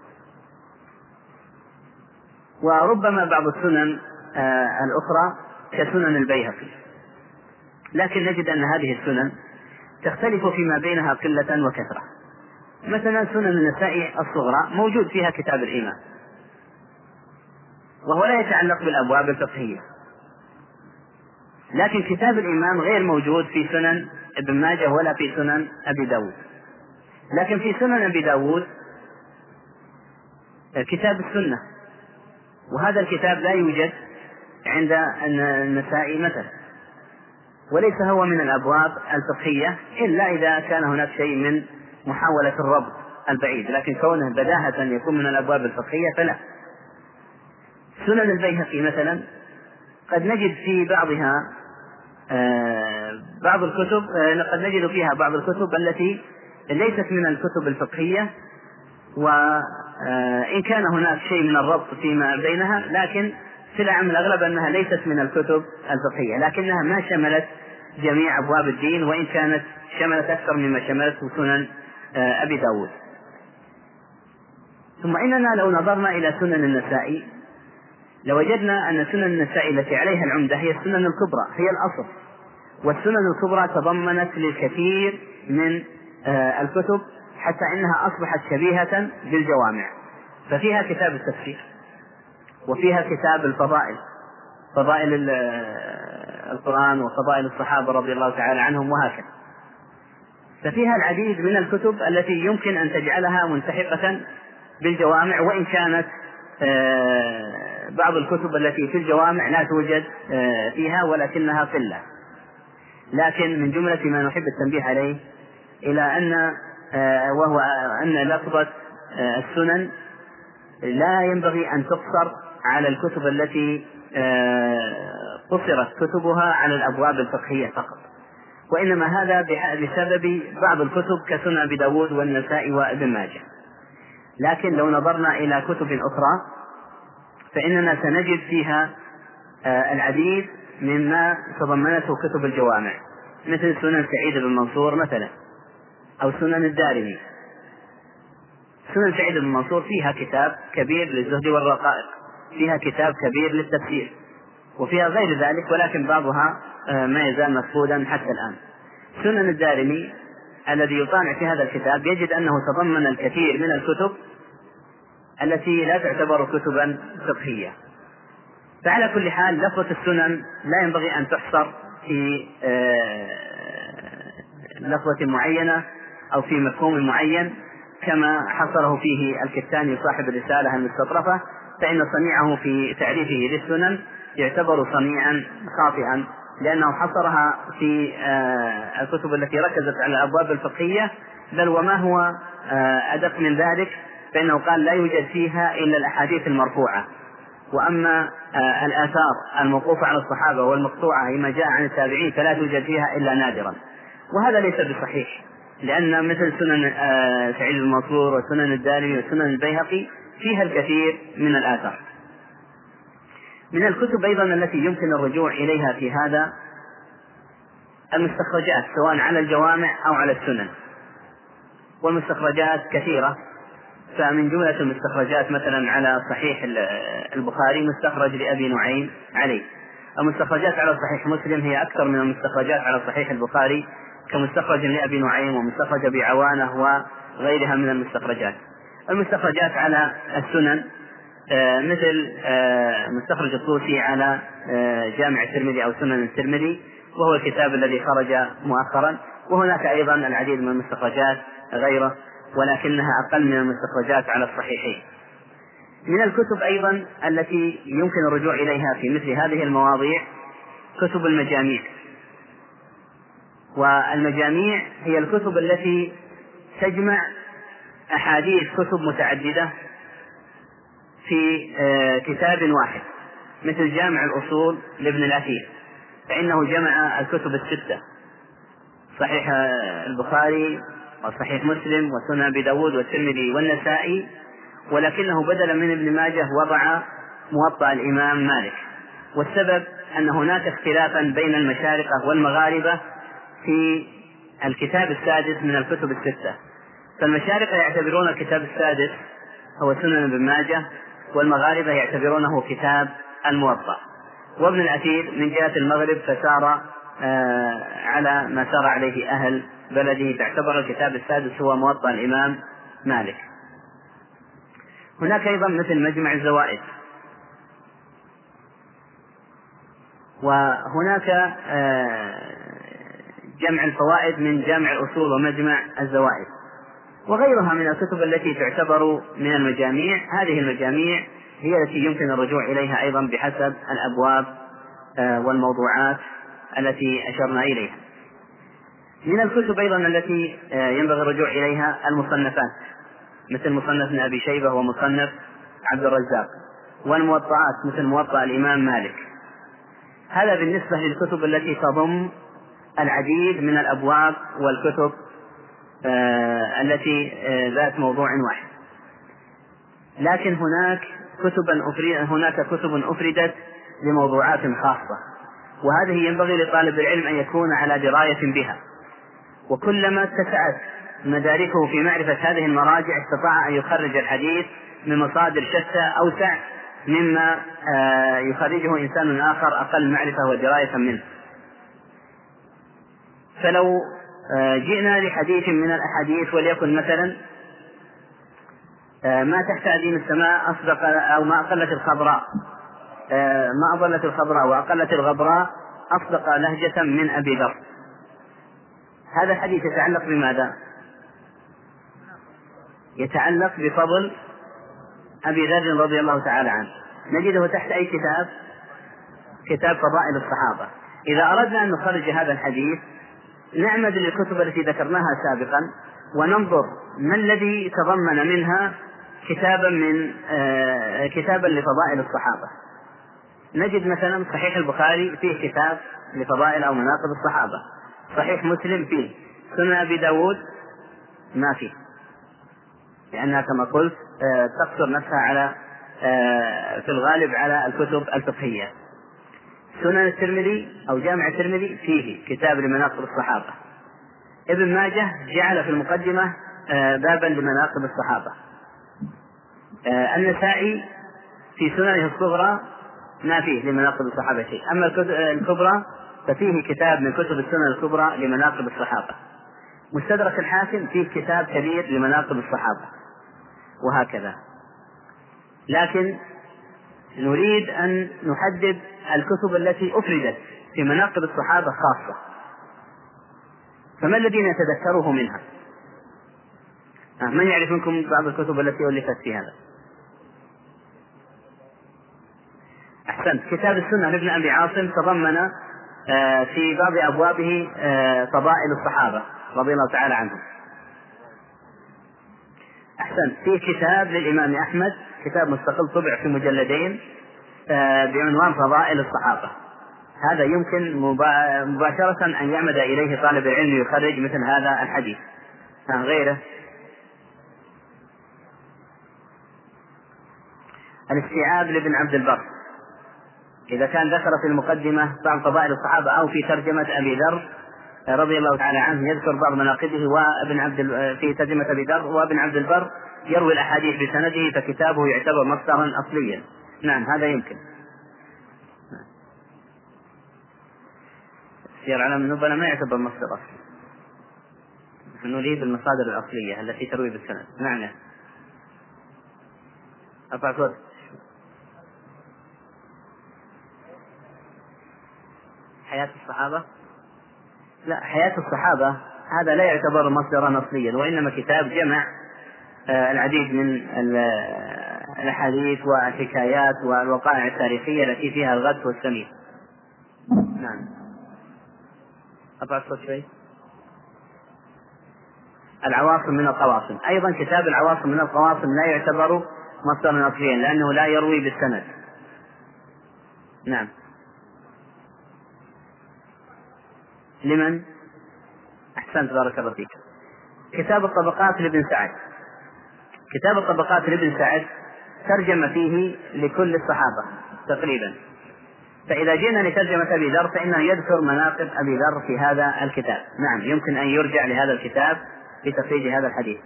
وربما بعض السنن الأخرى كسنن البيهقي، لكن نجد أن هذه السنن تختلف فيما بينها قلة وكثرة. مثلا سنن النسائي الصغرى موجود فيها كتاب الإيمان، وهو لا يتعلق بالأبواب الفقهية، لكن كتاب الإيمان غير موجود في سنن ابن ماجه ولا في سنن أبي داود. لكن في سنن أبي داود كتاب السنة، وهذا الكتاب لا يوجد عند النسائي مثلا، وليس هو من الأبواب الفقهية إلا إذا كان هناك شيء من محاولة الربط البعيد، لكن كونه بداهة يكون من الأبواب الفقهية فلا. سنن البيهقي مثلا قد نجد في بعضها بعض الكتب، قد نجد فيها بعض الكتب التي ليست من الكتب الفقهية، وإن كان هناك شيء من الربط فيما بينها، لكن في الأعم الأغلب أنها ليست من الكتب الفقهية، لكنها ما شملت جميع أبواب الدين، وإن كانت شملت أكثر مما شملته سنن أبي داود. ثم إننا لو نظرنا إلى سنن النسائي لوجدنا أن سنن النسائي التي عليها العمدة هي السنن الكبرى، هي الأصل، والسنن الكبرى تضمنت للكثير من الكتب حتى إنها أصبحت شبيهة بالجوامع. ففيها كتاب التفسير، وفيها كتاب الفضائل، فضائل القرآن وفضائل الصحابة رضي الله تعالى عنهم وهكذا. ففيها العديد من الكتب التي يمكن أن تجعلها ملتحقة بالجوامع، وإن كانت بعض الكتب التي في الجوامع لا توجد فيها ولكنها قلة. لكن من جملة ما نحب التنبيه عليه إلى أن وهو أن لفظة السنن لا ينبغي أن تقصر على الكتب التي قصرت كتبها على الأبواب الفقهية فقط، وإنما هذا بسبب بعض الكتب كسنن أبي داود والنسائي وابن ماجه. لكن لو نظرنا إلى كتب أخرى فإننا سنجد فيها العديد مما تضمنته كتب الجوامع، مثل سنن سعيد بن منصور مثلا، أو سنن الدارمي. سنن سعيد بن منصور فيها كتاب كبير للزهد والرقائق، فيها كتاب كبير للتفسير، وفيها غير ذلك، ولكن بعضها ما يزال مفقودا حتى الآن. سنن الدارمي الذي يطالع في هذا الكتاب يجد أنه تضمن الكثير من الكتب التي لا تعتبر كتبا فقهية. فعلى كل حال لفظة السنن لا ينبغي أن تحصر في لفظة معينة أو في مفهوم معين كما حصره فيه الكتاني صاحب الرسالة المستطرفة، فإن صنيعه في تعريفه للسنن يعتبر صنيعا خاطئا، لأنه حصرها في الكتب التي ركزت على الأبواب الفقهية، بل وما هو أدق من ذلك، فإنه قال لا يوجد فيها إلا الأحاديث المرفوعة، وأما الآثار الموقوفة على الصحابة والمقطوعة لما جاء عن التابعين فلا توجد فيها إلا نادرا، وهذا ليس بصحيح، لأن مثل سنن سعيد بن منصور وسنن الدارمي وسنن البيهقي فيها الكثير من الآثار. من الكتب أيضا التي يمكن الرجوع إليها في هذا المستخرجات، سواء على الجوامع أو على السنن. والمستخرجات كثيرة. فمن جملة المستخرجات مثلا على صحيح البخاري مستخرج لأبي نعيم عليه. المستخرجات على صحيح مسلم هي أكثر من المستخرجات على صحيح البخاري، كمستخرج لأبي نعيم ومستخرج أبي عوانة وغيرها من المستخرجات. المستخرجات على السنن مثل مستخرج الطوسي على جامع الترمذي أو سنن الترمذي، وهو الكتاب الذي خرج مؤخرا. وهناك أيضا العديد من المستخرجات غيره، ولكنها أقل من المستخرجات على الصحيحين. من الكتب أيضا التي يمكن الرجوع إليها في مثل هذه المواضيع كتب المجاميع. والمجاميع هي الكتب التي تجمع أحاديث كتب متعددة في كتاب واحد، مثل جامع الأصول لابن الأثير، فإنه جمع الكتب الستة: صحيح البخاري وصحيح مسلم وسنن أبي داود والترمذي والنسائي، ولكنه بدلا من ابن ماجه وضع موطأ الإمام مالك. والسبب أن هناك اختلافا بين المشارقة والمغاربة في الكتاب السادس من الكتب الستة. فالمشارقة يعتبرون الكتاب السادس هو سنن ابن ماجه، والمغاربة يعتبرونه كتاب الموطأ. وابن الأثير من جهة المغرب فسار على ما سار عليه أهل بلده، فاعتبر الكتاب السادس هو موطأ الإمام مالك. هناك أيضا مثل مجمع الزوائد، وهناك جمع الفوائد من جامع الأصول ومجمع الزوائد، وغيرها من الكتب التي تعتبر من المجاميع. هذه المجاميع هي التي يمكن الرجوع إليها أيضا بحسب الأبواب والموضوعات التي أشرنا إليها. من الكتب أيضا التي ينبغي الرجوع إليها المصنفات، مثل مصنف ابن أبي شيبة ومصنف عبد الرزاق، والموطئات مثل موطأ الإمام مالك. هذا بالنسبة للكتب التي تضم العديد من الأبواب والكتب التي ذات موضوع واحد. لكن هناك كتب أفردت لموضوعات خاصة، وهذه ينبغي لطالب العلم أن يكون على دراية بها، وكلما اتسعت مداركه في معرفة هذه المراجع استطاع أن يخرج الحديث من مصادر شتى أوسع مما يخرجه إنسان آخر أقل معرفة ودراية منه. فلو جئنا لحديث من الأحاديث، وليكن مثلا ما تحت أديم السماء أصدق، أو ما أقلت الخضراء، ما أضلت الخضراء وأقلت الغبراء أصدق لهجة من أبي ذر. هذا الحديث يتعلق بماذا؟ يتعلق بفضل أبي ذر رضي الله تعالى عنه. نجده تحت أي كتاب؟ كتاب فضائل الصحابة. إذا أردنا أن نخرج هذا الحديث نعمد للكتب التي ذكرناها سابقا وننظر ما الذي تضمن منها كتابا لفضائل الصحابة. نجد مثلا صحيح البخاري فيه كتاب لفضائل أو مناقب الصحابة، صحيح مسلم فيه، سنن أبي داود ما فيه، لأنها كما قلت تقصر نفسها على في الغالب على الكتب الفقهية. سنن الترمذي أو جامع الترمذي فيه كتاب لمناقب الصحابة. ابن ماجه جعل في المقدمة بابا لمناقب الصحابة. النسائي في سننه الصغرى ما فيه لمناقب الصحابة شيء، أما الكبرى ففيه كتاب من كتب السنن الكبرى لمناقب الصحابة. مستدرك الحاكم فيه كتاب كبير لمناقب الصحابة، وهكذا. لكن نريد أن نحدد الكتب التي أفردت في مناقب الصحابة خاصة، فما الذين نتذكره منها؟ من يعرف منكم بعض الكتب التي ألفت في هذا؟ أحسنت. كتاب السنة لابن أبي عاصم تضمن في بعض أبوابه فضائل الصحابة رضي الله تعالى عنهم. أحسنت. في كتاب للإمام أحمد، كتاب مستقل طبع في مجلدين بعنوان فضائل الصحابة. هذا يمكن مباشرة أن يعمد إليه طالب العلم يخرج مثل هذا الحديث. غيره الاستيعاب لابن عبد البر، إذا كان ذكر في المقدمة بعض فضائل الصحابة أو في ترجمة أبي ذر رضي الله تعالى عنه يذكر بعض مناقبه، وابن في ترجمة أبي ذر، وابن عبد البر يروي الأحاديث بسنده، فكتابه يعتبر مصدرا أصليا. نعم هذا يمكن. سير علم النبلاء ما يعتبر مصدر أصلي، نريد المصادر الأصلية التي تروي بالسند. نعم أرفع صوت. حياة الصحابة، لا، حياة الصحابة هذا لا يعتبر مصدرا أصليا، وإنما كتاب جمع العديد من الأحاديث والحكايات والوقائع التاريخية التي فيها الغث والسمين. نعم أرفع الصوت شوي. العواصم من القواصم، أيضا كتاب العواصم من القواصم لا يعتبر مصدرا أصليا لأنه لا يروي بالسند. نعم. لمن؟ أحسنت بارك الله فيك. كتاب الطبقات لابن سعد. كتاب الطبقات لابن سعد ترجم فيه لكل الصحابة تقريبا، فإذا جئنا لترجمة أبي ذر فإنه يذكر مناقب أبي ذر في هذا الكتاب. نعم يمكن أن يرجع لهذا الكتاب في تخريج هذا الحديث.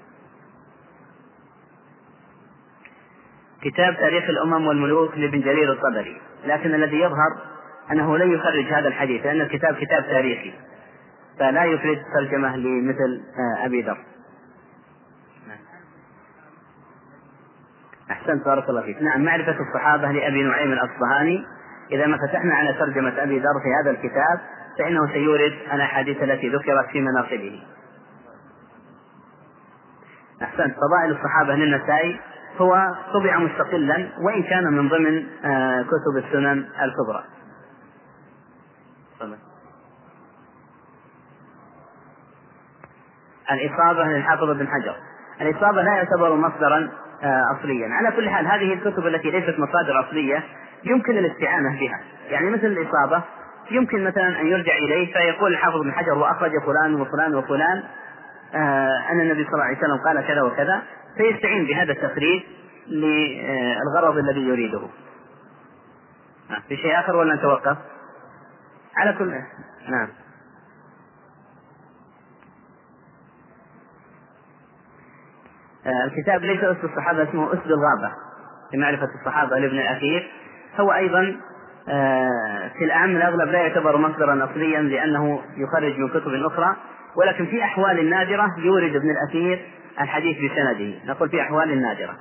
كتاب تاريخ الأمم والملوك لابن جرير الطبري، لكن الذي يظهر أنه لن يخرج هذا الحديث لأن الكتاب كتاب تاريخي، فلا يفرد ترجمة لمثل أبي ذر. أحسنت بارك الله فيك. نعم معرفة الصحابة لأبي نعيم الأصبهاني، إذا ما فتحنا على ترجمة أبي ذر في هذا الكتاب فإنه سيورد الأحاديث التي ذكرت في مناقبه. أحسنت. فضائل الصحابة للنسائي هو طبع مستقلا وإن كان من ضمن كتب السنن الكبرى. الإصابة للحافظ بن حجر. الإصابة لا يعتبر مصدرا أصليا. على كل حال هذه الكتب التي ليست مصادر أصلية يمكن الاستعانة بها، يعني مثل الإصابة يمكن مثلا أن يرجع إليه فيقول الحافظ بن حجر وأخرج فلان وفلان وفلان أن النبي صلى الله عليه وسلم قال كذا وكذا، فيستعين بهذا التخريج للغرض الذي يريده. في شيء آخر ولا نتوقف؟ على كل. نعم. الكتاب ليس أسد الصحابة، اسمه أسد الغابة في معرفة الصحابة لابن الأثير. هو أيضا في الأعم الأغلب لا يعتبر مصدرا أصليا لأنه يخرج من كتب أخرى، ولكن في أحوال نادرة يورد ابن الأثير الحديث بسنده. نقول في أحوال نادرة.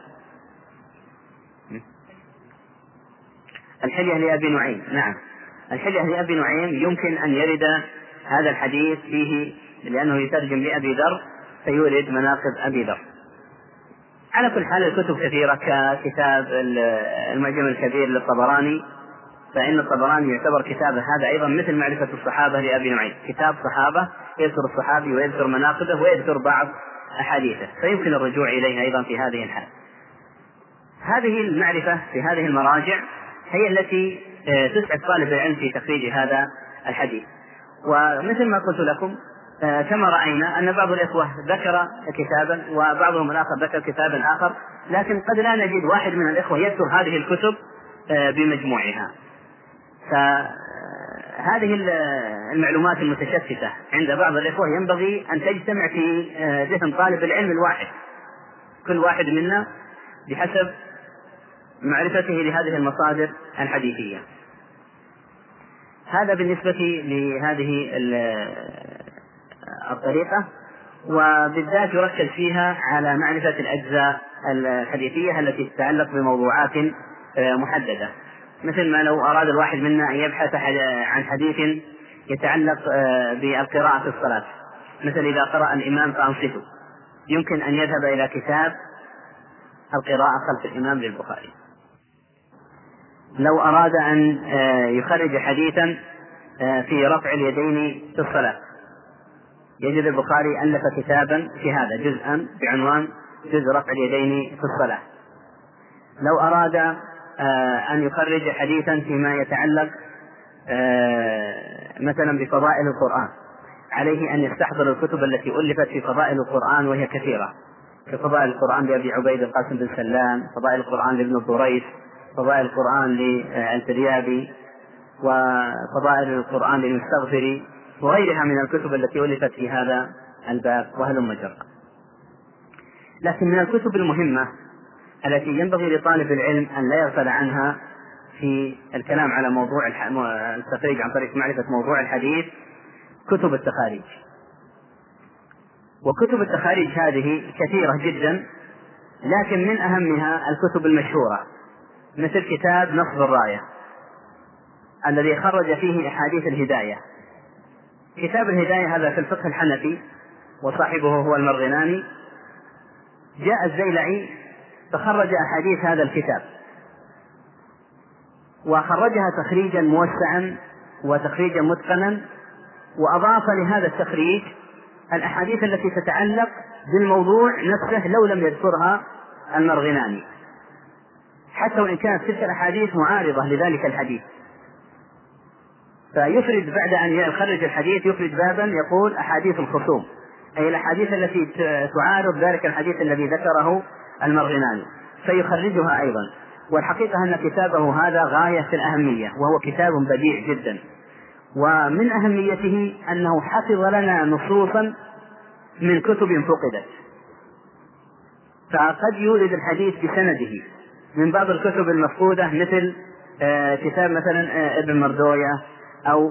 الحلية لأبي نعيم. نعم الحلية لأبي نعيم يمكن أن يرد هذا الحديث فيه لأنه يترجم لأبي ذر فيورد مناقب أبي ذر. على كل حال الكتب كثيرة ككتاب المعجم الكبير للطبراني، فإن الطبراني يعتبر كتابه هذا أيضا مثل معرفة الصحابة لأبي نعيم، كتاب صحابة يذكر الصحابي ويذكر مناقبه ويذكر بعض أحاديثه، فيمكن الرجوع إليه أيضا في هذه الحال. هذه المعرفة في هذه المراجع هي التي تسعد طالب العلم في تخريج هذا الحديث. ومثل ما قلت لكم كما رأينا أن بعض الإخوة ذكر كتابا وبعضهم الآخر ذكر كتابا آخر، لكن قد لا نجد واحد من الإخوة يذكر هذه الكتب بمجموعها. فهذه المعلومات المتشتتة عند بعض الإخوة ينبغي أن تجتمع في ذهن طالب العلم الواحد، كل واحد منا بحسب معرفته لهذه المصادر الحديثية. هذا بالنسبة لهذه الطريقة، وبالذات يركز فيها على معرفة الأجزاء الحديثية التي تتعلق بموضوعات محددة، مثل ما لو أراد الواحد منا أن يبحث عن حديث يتعلق بالقراءة في الصلاة، مثل إذا قرأ الإمام فأنصتوا، يمكن أن يذهب إلى كتاب القراءة خلف الإمام للبخاري. لو أراد أن يخرج حديثا في رفع اليدين في الصلاة يجد البخاري ألف كتابا في هذا جزءا بعنوان جزء رفع اليدين في الصلاة. لو أراد أن يخرج حديثا فيما يتعلق مثلا بفضائل القرآن عليه أن يستحضر الكتب التي ألفت في فضائل القرآن وهي كثيرة، كفضائل القرآن لأبي عبيد القاسم بن سلام، فضائل القرآن لابن الضريس، فضائل القرآن للفريابي، وفضائل القرآن للمستغفري، وغيرها من الكتب التي ألفت في هذا الباب وهلم جرا. لكن من الكتب المهمة التي ينبغي لطالب العلم أن لا يغفل عنها في الكلام على موضوع التخريج عن طريق معرفة موضوع الحديث كتب التخاريج. وكتب التخاريج هذه كثيرة جدا، لكن من أهمها الكتب المشهورة مثل كتاب نصب الراية الذي خرج فيه أحاديث الهداية. كتاب الهداية هذا في الفقه الحنفي وصاحبه هو المرغناني. جاء الزيلعي فخرج أحاديث هذا الكتاب وخرجها تخريجا موسعا وتخريجا متقنا، وأضاف لهذا التخريج الأحاديث التي تتعلق بالموضوع نفسه لو لم يذكرها المرغناني، حتى وإن كانت تلك الأحاديث معارضة لذلك الحديث. فيفرد بعد أن يخرج الحديث يفرد بابا يقول أحاديث الخصوم، أي الأحاديث التي تعارض ذلك الحديث الذي ذكره المرغناني فيخرجها أيضا. والحقيقة أن كتابه هذا غاية في الأهمية، وهو كتاب بديع جدا. ومن أهميته أنه حفظ لنا نصوصا من كتب فقدت، فقد يورد الحديث بسنده من بعض الكتب المفقودة مثل كتاب مثلا ابن مردوية أو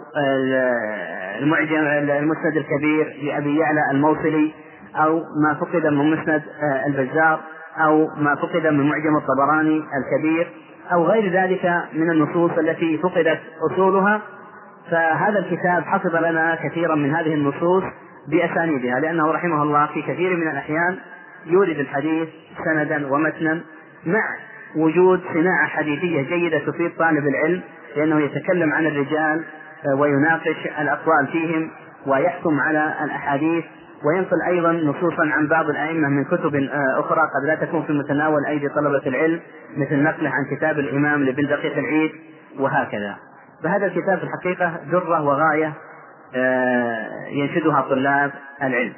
المسند الكبير لأبي يعلى الموصلي، أو ما فقد من مسند البزار، أو ما فقد من معجم الطبراني الكبير، أو غير ذلك من النصوص التي فقدت أصولها. فهذا الكتاب حفظ لنا كثيرا من هذه النصوص بأسانيدها، لأنه رحمه الله في كثير من الأحيان يورد الحديث سندا ومتنا مع وجود صناعة حديثية جيدة تفيد طالب العلم، لأنه يتكلم عن الرجال ويناقش الأقوال فيهم ويحكم على الأحاديث، وينقل أيضا نصوصا عن بعض الأئمة من كتب أخرى قد لا تكون في متناول أيدي طلبة العلم، مثل نقله عن كتاب الإمام لابن دقيق العيد وهكذا. فهذا الكتاب في الحقيقة درة وغاية ينشدها طلاب العلم.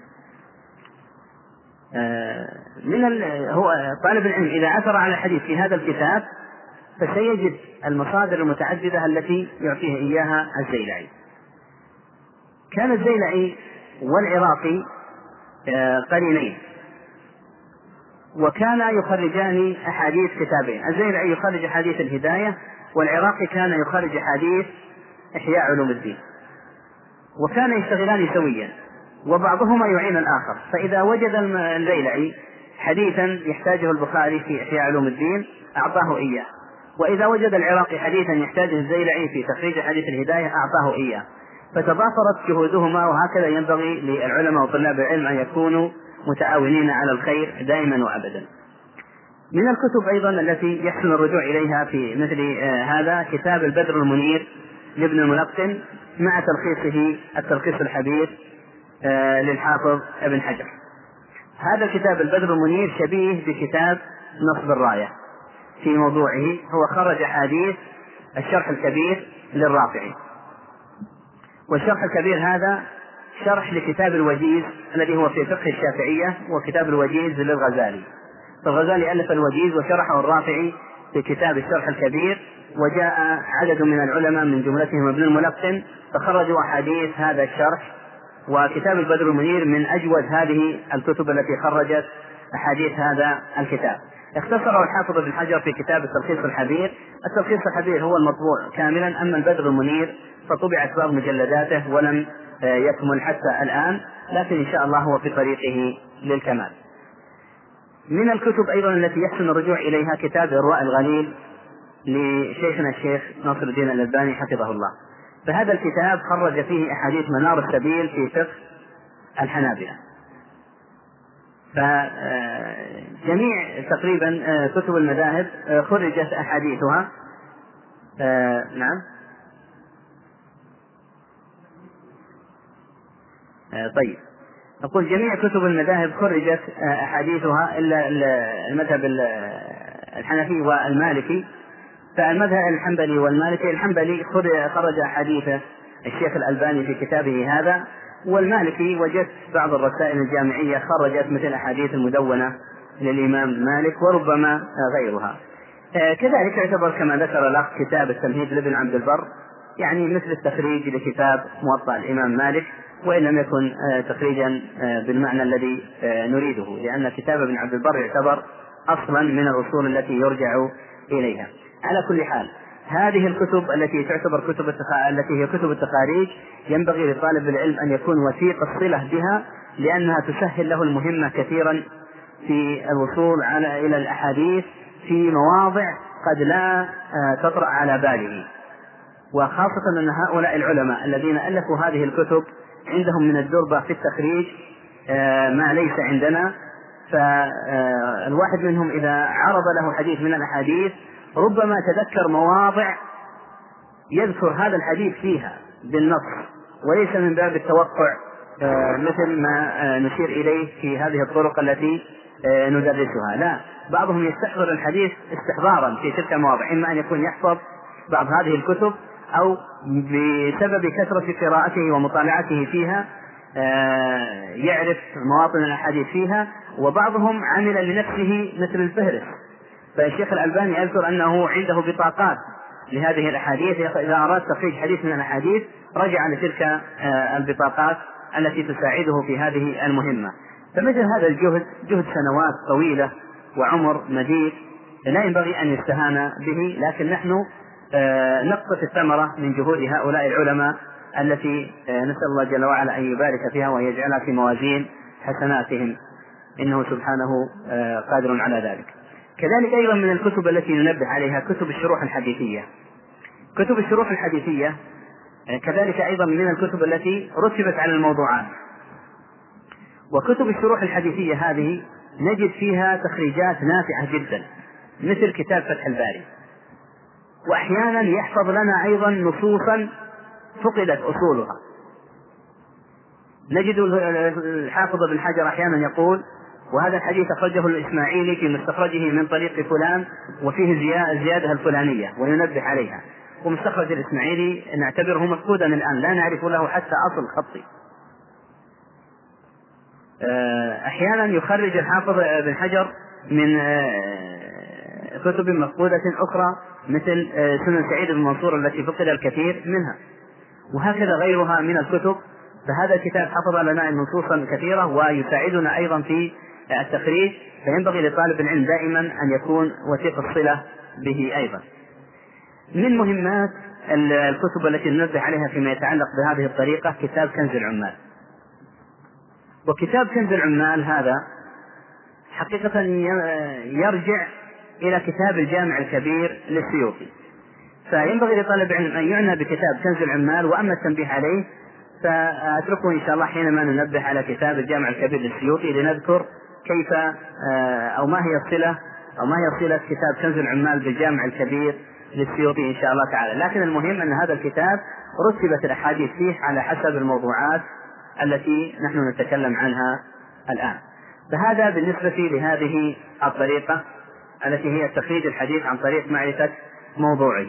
هو طالب العلم إذا عثر على الحديث في هذا الكتاب فسيجد المصادر المتعددة التي يعطيه إياها الزيلعي. كان الزيلعي والعراقي قرينين، وكانا يخرجان أحاديث كتابين. الزيلعي يخرج حديث الهداية، والعراقي كان يخرج حديث إحياء علوم الدين، وكان يشتغلان سويا وبعضهما يعين الآخر. فإذا وجد الزيلعي حديثا يحتاجه البخاري في إحياء علوم الدين أعطاه إياه، وإذا وجد العراقي حديثا يحتاجه الزيلعي في تخريج حديث الهداية أعطاه إياه، فتضافرت جهودهما. وهكذا ينبغي للعلماء وطلاب العلم أن يكونوا متعاونين على الخير دائما وأبدا. من الكتب أيضا التي يحسن الرجوع إليها في مثل هذا كتاب البدر المنير لابن الملقن مع تلخيصه التلخيص الحبير للحافظ ابن حجر. هذا الكتاب البدر المنير شبيه بكتاب نصب الراية في موضوعه، هو خرج حديث الشرح الكبير للرافعي. والشرح الكبير هذا شرح لكتاب الوجيز الذي هو في فقه الشافعية، وكتاب الوجيز للغزالي. فالغزالي ألف الوجيز وشرحه الرافعي في كتاب الشرح الكبير، وجاء عدد من العلماء من جملتهم ابن الملقن فخرجوا أحاديث هذا الشرح. وكتاب البدر المنير من أجود هذه الكتب التي خرجت أحاديث هذا الكتاب. اختصره الحافظ ابن حجر في كتاب التلخيص الحبير. التلخيص الحبير هو المطبوع كاملا، أما البدر المنير فطبعت بعض مجلداته ولم يكمل حتى الآن، لكن إن شاء الله هو في طريقه للكمال. من الكتب أيضا التي يحسن الرجوع إليها كتاب إرواء الغليل لشيخنا الشيخ ناصر الدين الألباني حفظه الله. فهذا الكتاب خرج فيه أحاديث منار السبيل في فقه الحنابلة. فجميع تقريبا كتب المذاهب خرجت أحاديثها. نعم. طيب، أقول جميع كتب المذاهب خرجت أحاديثها إلا المذهب الحنفي والمالكي. فالمذهب الحنبلي والمالكي، الحنبلي خرج أحاديث الشيخ الألباني في كتابه هذا، والمالكي وجدت بعض الرسائل الجامعية خرجت مثل أحاديث المدونة للإمام مالك وربما غيرها. كذلك يعتبر كما ذكر الأخ كتاب التمهيد لابن عبد البر يعني مثل التخريج لكتاب موطأ الإمام مالك، وإن لم يكن تخريجا بالمعنى الذي نريده، لأن كتاب ابن عبد البر يعتبر أصلا من الأصول التي يرجع إليها. على كل حال، هذه الكتب التي تعتبر التي هي كتب التخاريج ينبغي لطالب العلم أن يكون وثيق الصلة بها، لأنها تسهل له المهمة كثيرا في الوصول إلى الأحاديث في مواضع قد لا تطرأ على باله، وخاصة أن هؤلاء العلماء الذين ألفوا هذه الكتب عندهم من الدربة في التخريج ما ليس عندنا. فالواحد منهم إذا عرض له حديث من الأحاديث ربما تذكر مواضع يذكر هذا الحديث فيها بالنص، وليس من باب التوقع مثل ما نشير إليه في هذه الطرق التي ندرسها. لا، بعضهم يستحضر الحديث استحضارا في تلك المواضع، إما أن يكون يحفظ بعض هذه الكتب أو بسبب كثرة قراءته ومطالعته فيها يعرف مواطن الأحاديث فيها، وبعضهم عمل لنفسه مثل الفهرس. فالشيخ الألباني يذكر أنه عنده بطاقات لهذه الأحاديث، إذا أراد تخريج حديث من الأحاديث رجع لتلك البطاقات التي تساعده في هذه المهمة. فمثل هذا الجهد جهد سنوات طويلة وعمر مديد لا ينبغي أن يستهان به، لكن نحن نقطة الثمرة من جهود هؤلاء العلماء التي نسأل الله جل وعلا أن يبارك فيها ويجعلها في موازين حسناتهم، إنه سبحانه قادر على ذلك. كذلك أيضا من الكتب التي ننبه عليها كتب الشروح الحديثية. كتب الشروح الحديثية كذلك أيضا من الكتب التي رتبت على الموضوعات. وكتب الشروح الحديثية هذه نجد فيها تخريجات نافعة جدا مثل كتاب فتح الباري، وأحيانا يحفظ لنا أيضا نصوصا فقدت أصولها. نجد الحافظ بن حجر أحيانا يقول: وهذا الحديث أخرجه الإسماعيلي في مستخرجه من طريق فلان وفيه الزيادة الفلانية، وينبه عليها. ومستخرج الإسماعيلي نعتبره مفقودا الآن، لا نعرف له حتى أصل خطي. أحيانا يخرج الحافظ بن حجر من كتب مفقودة أخرى مثل سنن سعيد بن منصور التي فقد الكثير منها، وهكذا غيرها من الكتب. فهذا الكتاب حفظ لنا نصوصا كثيرة ويساعدنا أيضا في التخريج، فينبغي لطالب العلم دائما أن يكون وثيق الصلة به أيضا. من مهمات الكتب التي ننبه عليها فيما يتعلق بهذه الطريقة كتاب كنز العمال. وكتاب كنز العمال هذا حقيقة يرجع إلى كتاب الجامع الكبير للسيوطي، فينبغي لطالب العلم أن يعنى بكتاب كنز العمال. وأما التنبيه عليه فأتركه إن شاء الله حينما ننبه على كتاب الجامع الكبير للسيوطي، لنذكر كيف أو ما هي صلة كتاب كنز العمال بالجامع الكبير للسيوطي إن شاء الله تعالى. لكن المهم أن هذا الكتاب رتبت الأحاديث فيه على حسب الموضوعات التي نحن نتكلم عنها الآن. فهذا بالنسبة لهذه الطريقة التي هي تخريج الحديث عن طريق معرفة موضوعه.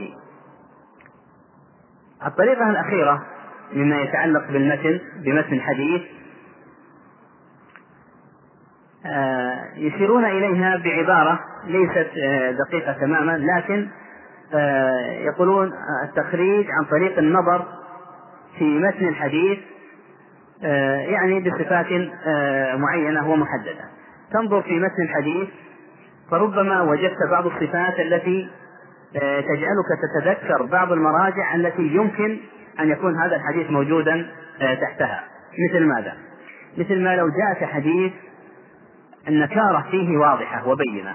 الطريقة الأخيرة مما يتعلق بمتن الحديث يشيرون إليها بعبارة ليست دقيقة تماما، لكن يقولون التخريج عن طريق النظر في متن الحديث، يعني بصفات معينة ومحددة. تنظر في متن الحديث فربما وجدت بعض الصفات التي تجعلك تتذكر بعض المراجع التي يمكن أن يكون هذا الحديث موجودا تحتها. مثل ماذا؟ مثل ما لو جاءك حديث النكارة فيه واضحة وبينة،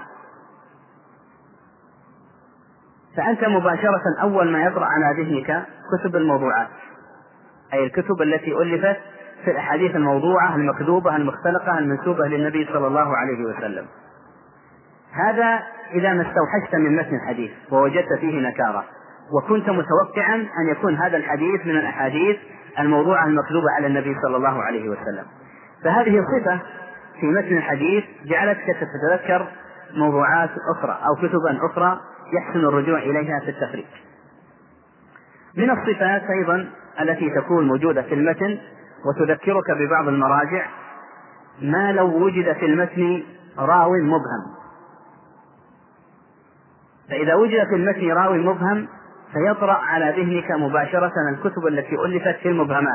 فأنت مباشرة أول ما يطرأ على ذهنك كتب الموضوعات، أي الكتب التي ألفت في الأحاديث الموضوعة المكذوبة المختلقة المنسوبة للنبي صلى الله عليه وسلم. هذا إذا ما استوحشت من متن الحديث ووجدت فيه نكارة وكنت متوقعا أن يكون هذا الحديث من الأحاديث الموضوعة المكذوبة على النبي صلى الله عليه وسلم. فهذه الصفة في متن الحديث جعلتك تتذكر موضوعات أخرى أو كتبا أخرى يحسن الرجوع إليها في التخريج. من الصفات أيضا التي تكون موجودة في المتن وتذكرك ببعض المراجع ما لو وجد في المتن راو مبهم. فإذا وجد في المتن راوي مبهم فيطرأ على ذهنك مباشرة الكتب التي ألفت في المبهمات.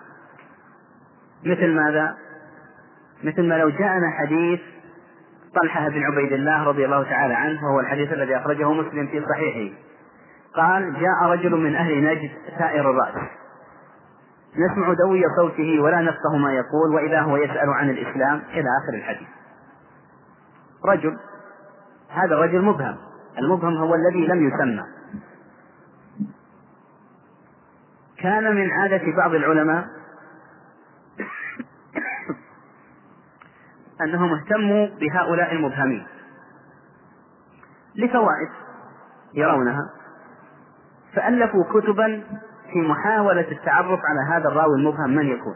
مثل ماذا؟ مثل ما لو جاءنا حديث طلحة بن عبيد الله رضي الله تعالى عنه، وهو الحديث الذي أخرجه مسلم في صحيحه، قال: جاء رجل من أهل نجد ثائر الرأس، نسمع دوي صوته ولا نفقه ما يقول، وإذا هو يسأل عن الإسلام، إلى آخر الحديث. رجل، هذا الرجل مبهم، المبهم هو الذي لم يسمى. كان من عادة بعض العلماء أنهم اهتموا بهؤلاء المبهمين لفوائد يرونها، فألفوا كتبا في محاولة التعرف على هذا الراوي المبهم من يكون.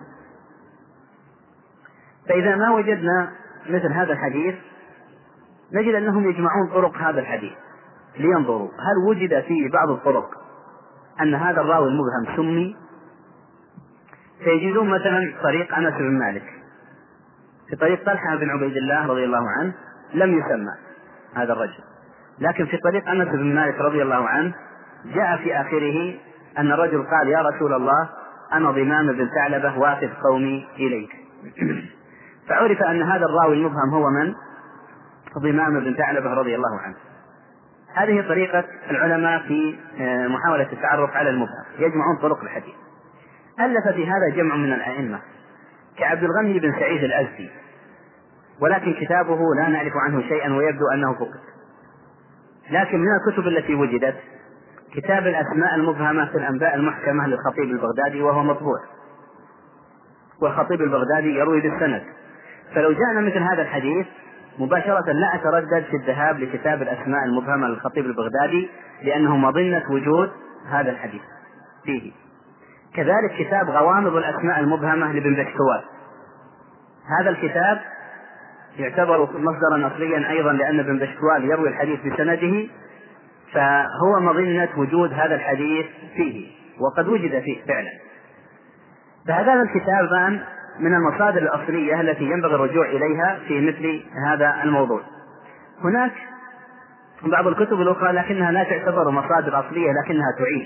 فإذا ما وجدنا مثل هذا الحديث نجد أنهم يجمعون طرق هذا الحديث لينظروا هل وجد في بعض الطرق أن هذا الراوي المبهم سمي، فيجدون مثلا طريق أنس بن مالك، في طريق طلحة بن عبيد الله رضي الله عنه لم يسمى هذا الرجل، لكن في طريق أنس بن مالك رضي الله عنه جاء في آخره أن الرجل قال: يا رسول الله، أنا ضمام بن ثعلبة وافد قومي إليك. فعرف أن هذا الراوي المبهم هو من؟ ضمام بن ثعلبة رضي الله عنه. هذه طريقة العلماء في محاولة التعرف على المبهم، يجمعون طرق الحديث. ألف في هذا جمع من الأئمة كعبد الغني بن سعيد الأزدي، ولكن كتابه لا نعرف عنه شيئا ويبدو أنه فقد. لكن من الكتب التي وجدت كتاب الأسماء المبهمة في الأنباء المحكمة للخطيب البغدادي، وهو مطبوع، والخطيب البغدادي يروي بالسند. فلو جاءنا مثل هذا الحديث مباشرة لا أتردد في الذهاب لكتاب الأسماء المبهمة للخطيب البغدادي، لأنه مظنة وجود هذا الحديث فيه. كذلك كتاب غوامض الأسماء المبهمة لابن بشكوات، هذا الكتاب يعتبر مصدرا أصليا أيضا، لأن ابن بشكوات يروي الحديث بسنده، فهو مظنة وجود هذا الحديث فيه، وقد وجد فيه فعلا. فهذان الكتابان من المصادر الأصلية التي ينبغي الرجوع إليها في مثل هذا الموضوع. هناك بعض الكتب الأخرى لكنها لا تعتبر مصادر أصلية، لكنها تعيد،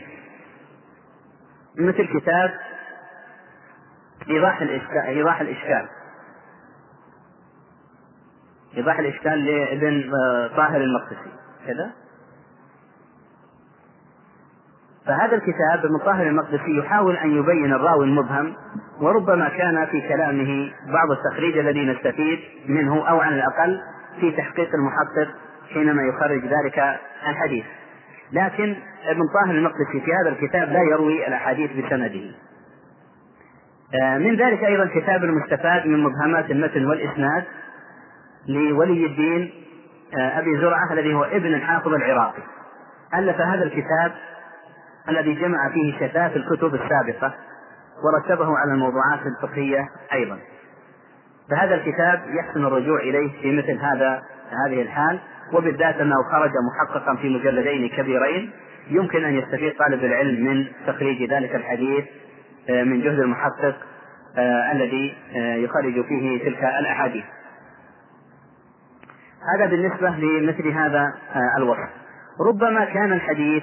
مثل كتاب إيضاح الإشكال لابن طاهر المقدسي كذا. فهذا الكتاب ابن طاهر المقدسي يحاول أن يبين الراوي المبهم، وربما كان في كلامه بعض التخريج الذي نستفيد منه، أو على الأقل في تحقيق المحقق حينما يخرج ذلك الحديث. لكن ابن طاهر المقدسي في هذا الكتاب لا يروي الأحاديث بسنده. من ذلك أيضا كتاب المستفاد من مبهمات المتن والإسناد لولي الدين أبي زرعة الذي هو ابن الحافظ العراقي، ألف هذا الكتاب الذي جمع فيه شتات الكتب السابقة ورتبه على الموضوعات الفقهية أيضا. فهذا الكتاب يحسن الرجوع إليه في مثل هذه الحال، وبالذات أنه خرج محققا في مجلدين كبيرين، يمكن أن يستفيد طالب العلم من تخريج ذلك الحديث من جهد المحقق الذي يخرج فيه تلك الأحاديث. هذا بالنسبة لمثل هذا الوصف. ربما كان الحديث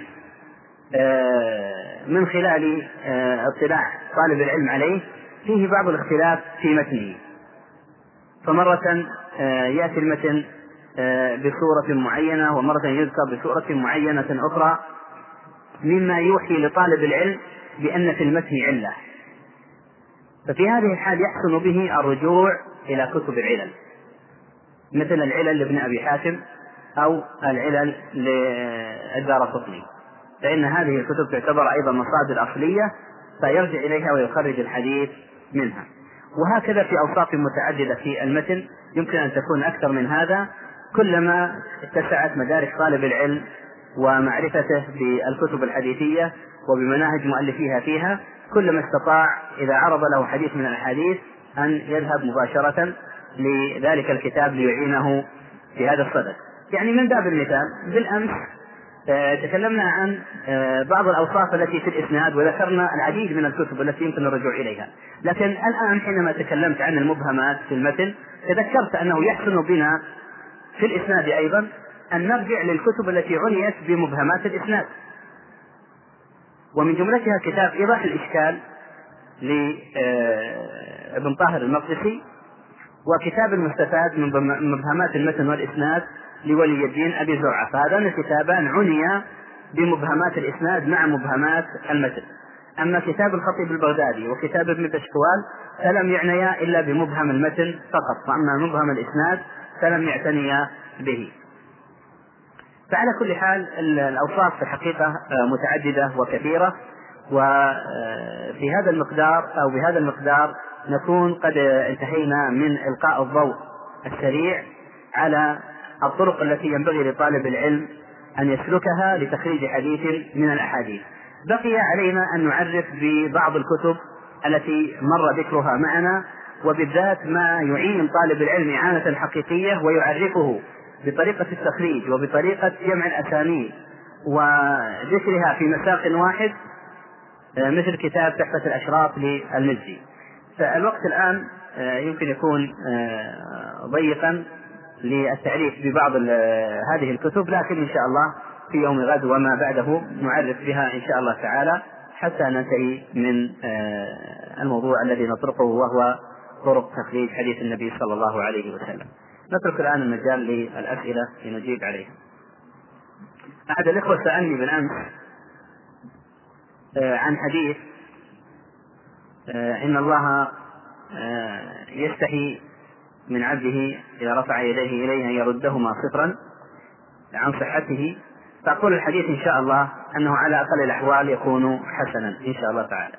من خلال اطلاع طالب العلم عليه فيه بعض الاختلاف في متنه، فمرة يأتي المتن بصورة معينة، ومرة يذكر بصورة معينة أخرى، مما يوحي لطالب العلم بأن في المتن علة. ففي هذه الحال يحسن به الرجوع إلى كتب العلل، مثل العلل لابن أبي حاتم أو العلل للدارقطني، فإن هذه الكتب تعتبر أيضا مصادر أصلية، فيرجع إليها ويخرج الحديث منها. وهكذا في أوصاف متعددة في المتن يمكن أن تكون أكثر من هذا. كلما اتسعت مدارك طالب العلم ومعرفته بالكتب الحديثية وبمناهج مؤلفيها فيها، كلما استطاع إذا عرض له حديث من الحديث أن يذهب مباشرة لذلك الكتاب ليعينه في هذا الصدد. يعني من باب المثال، بالأمس تكلمنا عن بعض الأوصاف التي في الإسناد، وذكرنا العديد من الكتب التي يمكن الرجوع إليها. لكن الآن حينما تكلمت عن المبهمات في المتن تذكرت أنه يحسن بنا في الإسناد أيضا أن نرجع للكتب التي عنيت بمبهمات الإسناد، ومن جملتها كتاب إيضاح الإشكال لابن طاهر المقدسي، وكتاب المستفاد من مبهمات المتن والإسناد لولي الدين أبي زرعة. فهذان الكتابان عنيا بمبهمات الإسناد مع مبهمات المتن. أما كتاب الخطيب البغدادي وكتاب ابن بشكوال فلم يعنيا إلا بمبهم المتن فقط، وأما مبهم الإسناد فلم يعتنيا به. فعلى كل حال الأوصاف في الحقيقة متعددة وكثيرة، وفي هذا المقدار أو بهذا المقدار نكون قد انتهينا من إلقاء الضوء السريع على الطرق التي ينبغي لطالب العلم أن يسلكها لتخريج حديث من الأحاديث. بقي علينا أن نعرف ببعض الكتب التي مر ذكرها معنا، وبالذات ما يعين طالب العلم إعانة حقيقية ويعرفه بطريقة التخريج وبطريقة جمع الأسانيد وذكرها في مساق واحد، مثل كتاب تحفة الأشراف للمزي. فالوقت الآن يمكن يكون ضيقا للتعريف ببعض هذه الكتب، لكن إن شاء الله في يوم غد وما بعده نعرف بها إن شاء الله تعالى حتى ننتهي من الموضوع الذي نطرقه، وهو طرق تخريج حديث النبي صلى الله عليه وسلم. نترك الآن المجال للأسئلة لنجيب عليها. أحد الإخوة سألني بالأمس عن حديث إن الله يستحي من عبده إذا رفع يديه إليه أن يردهما صفرا عن صحته، فأقول الحديث إن شاء الله أنه على أقل الأحوال يكون حسنا إن شاء الله تعالى.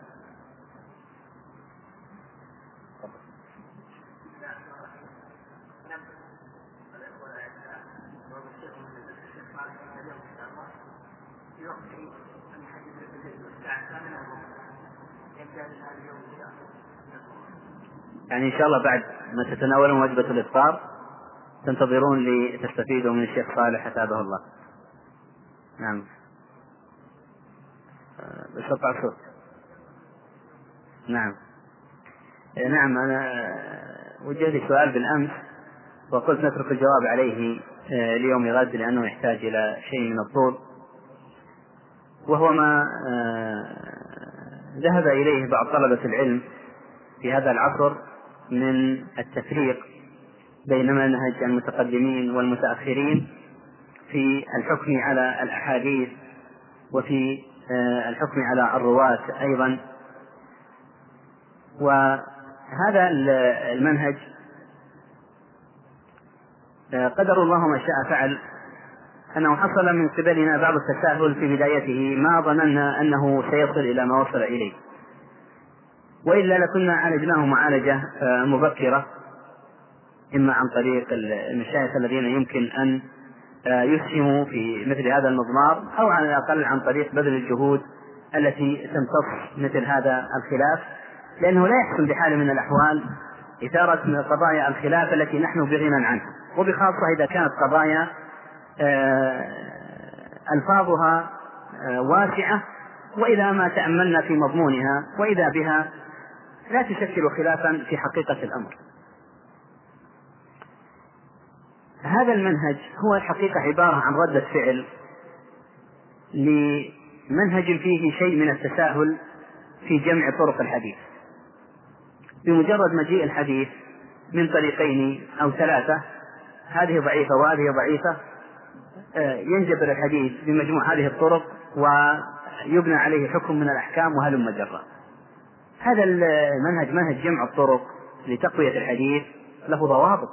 يعني إن شاء الله بعد ما تتناولون وجبة الإفطار تنتظرون لتستفيدوا من الشيخ صالح أتابه الله. نعم بسطع صوت. نعم نعم أنا وجه لي سؤال بالأمس وقلت نترك الجواب عليه ليوم غد لأنه يحتاج إلى شيء من الطول، وهو ما ذهب إليه بعض طلبة العلم في هذا العصر من التفريق بين منهج المتقدمين والمتأخرين في الحكم على الأحاديث وفي الحكم على الرواة أيضا. وهذا المنهج قدر الله ما شاء فعل، أنه حصل من قبلنا بعض التساهل في بدايته ما ظننا أنه سيصل إلى ما وصل إليه، وإلا لكنا عالجناه معالجة مبكرة، إما عن طريق المشايخ الذين يمكن أن يسهموا في مثل هذا المضمار، أو على الأقل عن طريق بذل الجهود التي تمتص مثل هذا الخلاف، لأنه لا يحسن بحال من الأحوال إثارة قضايا الخلاف التي نحن بغنى عنها، وبخاصة إذا كانت قضايا ألفاظها واسعة، وإذا ما تأملنا في مضمونها وإذا بها لا تشكل خلافا في حقيقة الأمر. هذا المنهج هو الحقيقة عبارة عن ردة فعل لمنهج فيه شيء من التساهل في جمع طرق الحديث. بمجرد مجيء الحديث من طريقين أو ثلاثة، هذه ضعيفة وهذه ضعيفة، ينجبر الحديث بمجموع هذه الطرق ويبنى عليه حكم من الأحكام وهلم جرا. هذا المنهج منهج جمع الطرق لتقوية الحديث له ضوابط،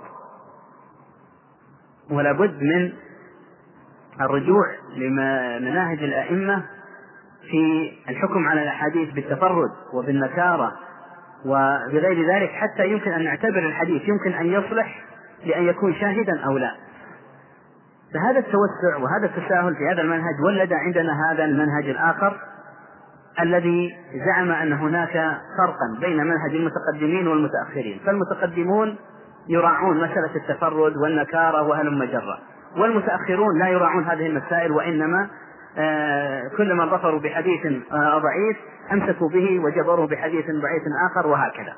ولا بد من الرجوع لمناهج الأئمة في الحكم على الأحاديث بالتفرد وبالنكارة وبغير ذلك، حتى يمكن أن نعتبر الحديث يمكن أن يصلح لأن يكون شاهدا أو لا. فهذا التوسع وهذا التساهل في هذا المنهج ولد عندنا هذا المنهج الآخر الذي زعم أن هناك فرقا بين منهج المتقدمين والمتأخرين. فالمتقدمون يراعون مسألة التفرد والنكارة وهلم جرا، والمتأخرون لا يراعون هذه المسائل، وإنما كل من ظفروا بحديث ضعيف أمسكوا به وجبروه بحديث ضعيف آخر وهكذا.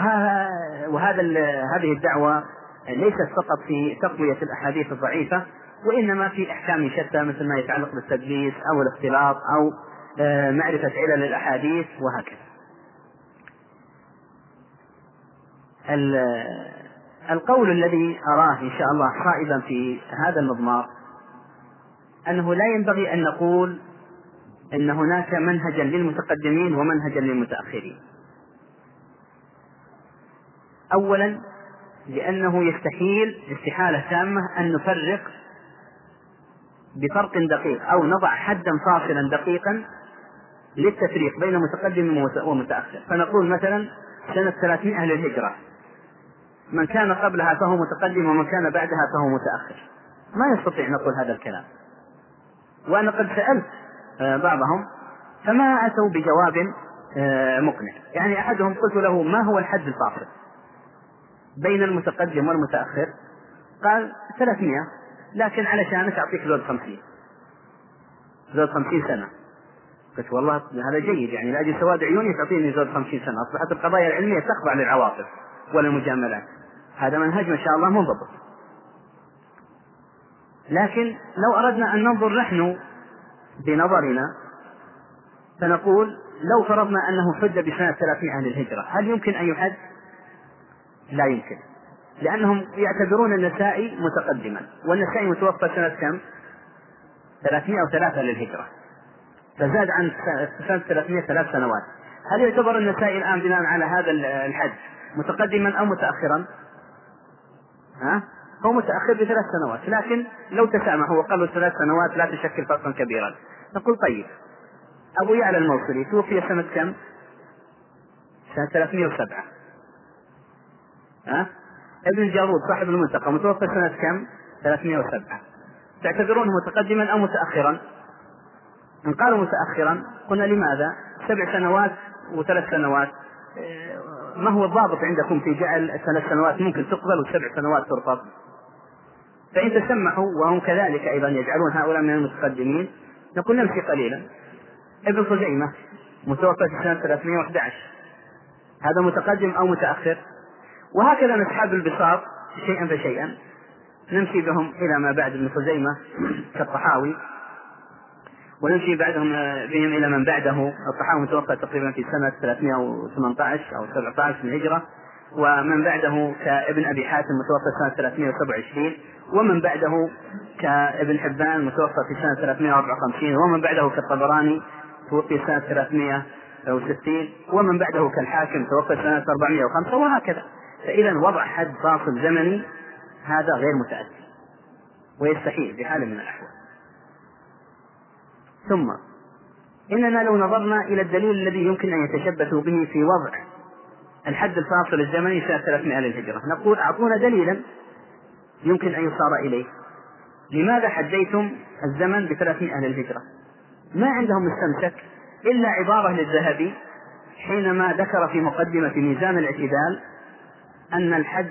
هذه الدعوة ليست فقط في تقوية الأحاديث الضعيفة، وإنما في أحكام شتى مثل ما يتعلق بالتدليس أو الاختلاط أو معرفة علل الأحاديث وهكذا. القول الذي أراه إن شاء الله صائبا في هذا المضمار أنه لا ينبغي أن نقول أن هناك منهجا للمتقدمين ومنهجا للمتأخرين. أولا لأنه يستحيل استحالة تامة أن نفرق بفرق دقيق أو نضع حدا فاصلا دقيقا للتفريق بين متقدم ومتأخر، فنقول مثلا سنة 300 للهجرة من كان قبلها فهو متقدم ومن كان بعدها فهو متأخر. ما يستطيع نقول هذا الكلام، وأنا قد سألت بعضهم فما أتوا بجواب مقنع. يعني أحدهم قلت له ما هو الحد الفاصل بين المتقدم والمتأخر؟ قال 300، لكن علشانك أعطيك زود 50 سنة. قلت والله هذا جيد، يعني لأجل سواد عيوني تعطيني زود 50 سنة. أصبحت القضايا العلمية تخضع للعواطف والمجاملات. هذا منهج ما شاء الله منضبط. لكن لو أردنا أن ننظر نحن بنظرنا فنقول لو فرضنا أنه حد بسنة 300 للهجرة هل يمكن أن يحد؟ لا يمكن، لأنهم يعتبرون النسائي متقدما، والنسائي متوفى سنة كم؟ 303 للهجرة، فزاد عن سنة 300 3 سنوات. هل يعتبر النسائي الآن بناء على هذا الحد متقدما أو متأخرا؟ هو متأخر ب3 سنوات، لكن لو تسامحوا وقالوا 3 سنوات لا تشكل فرقا كبيرا. نقول طيب أبو يعلى الموصلي توفي سنة كم؟ سنة 307. ابن الجارود صاحب المنتقى متوفى سنة كم؟ 307. تعتبرونه متقدما أو متأخرا؟ إن قالوا متأخرا قلنا لماذا؟ 7 سنوات و3 سنوات، ما هو الضابط عندكم في جعل 3 سنوات ممكن تقبل و7 سنوات ترفض؟ فإن تسمحوا وهم كذلك أيضا يجعلون هؤلاء من المتقدمين نقول نمشي قليلا. ابن خزيمة متوفى في سنة 311، هذا متقدم أو متأخر؟ وهكذا نسحب البساط شيئا فشيئا نمشي بهم إلى ما بعد ابن خزيمة كالطحاوي، ونمشي بهم إلى من بعده. الطحاوي متوفى تقريبا في سنة 318 أو 17 من الهجرة، ومن بعده كابن أبي حاتم متوفى سنة 327، ومن بعده كابن حبان متوفى في سنة 354، ومن بعده كالطبراني توفي سنة 360، ومن بعده كالحاكم توفى سنة 405، وهكذا. فإذا وضع حد فاصل زمني هذا غير متأتي ويستحيل بحال من الأحوال. ثم إننا لو نظرنا إلى الدليل الذي يمكن أن يتشبثوا به في وضع الحد الفاصل الزمني سنة 300 للهجرة، نقول أعطونا دليلا يمكن أن يصار إليه. لماذا حديتم الزمن ب300 للهجرة؟ ما عندهم مستمسك إلا عبارة للذهبي حينما ذكر في مقدمة ميزان الاعتدال أن الحد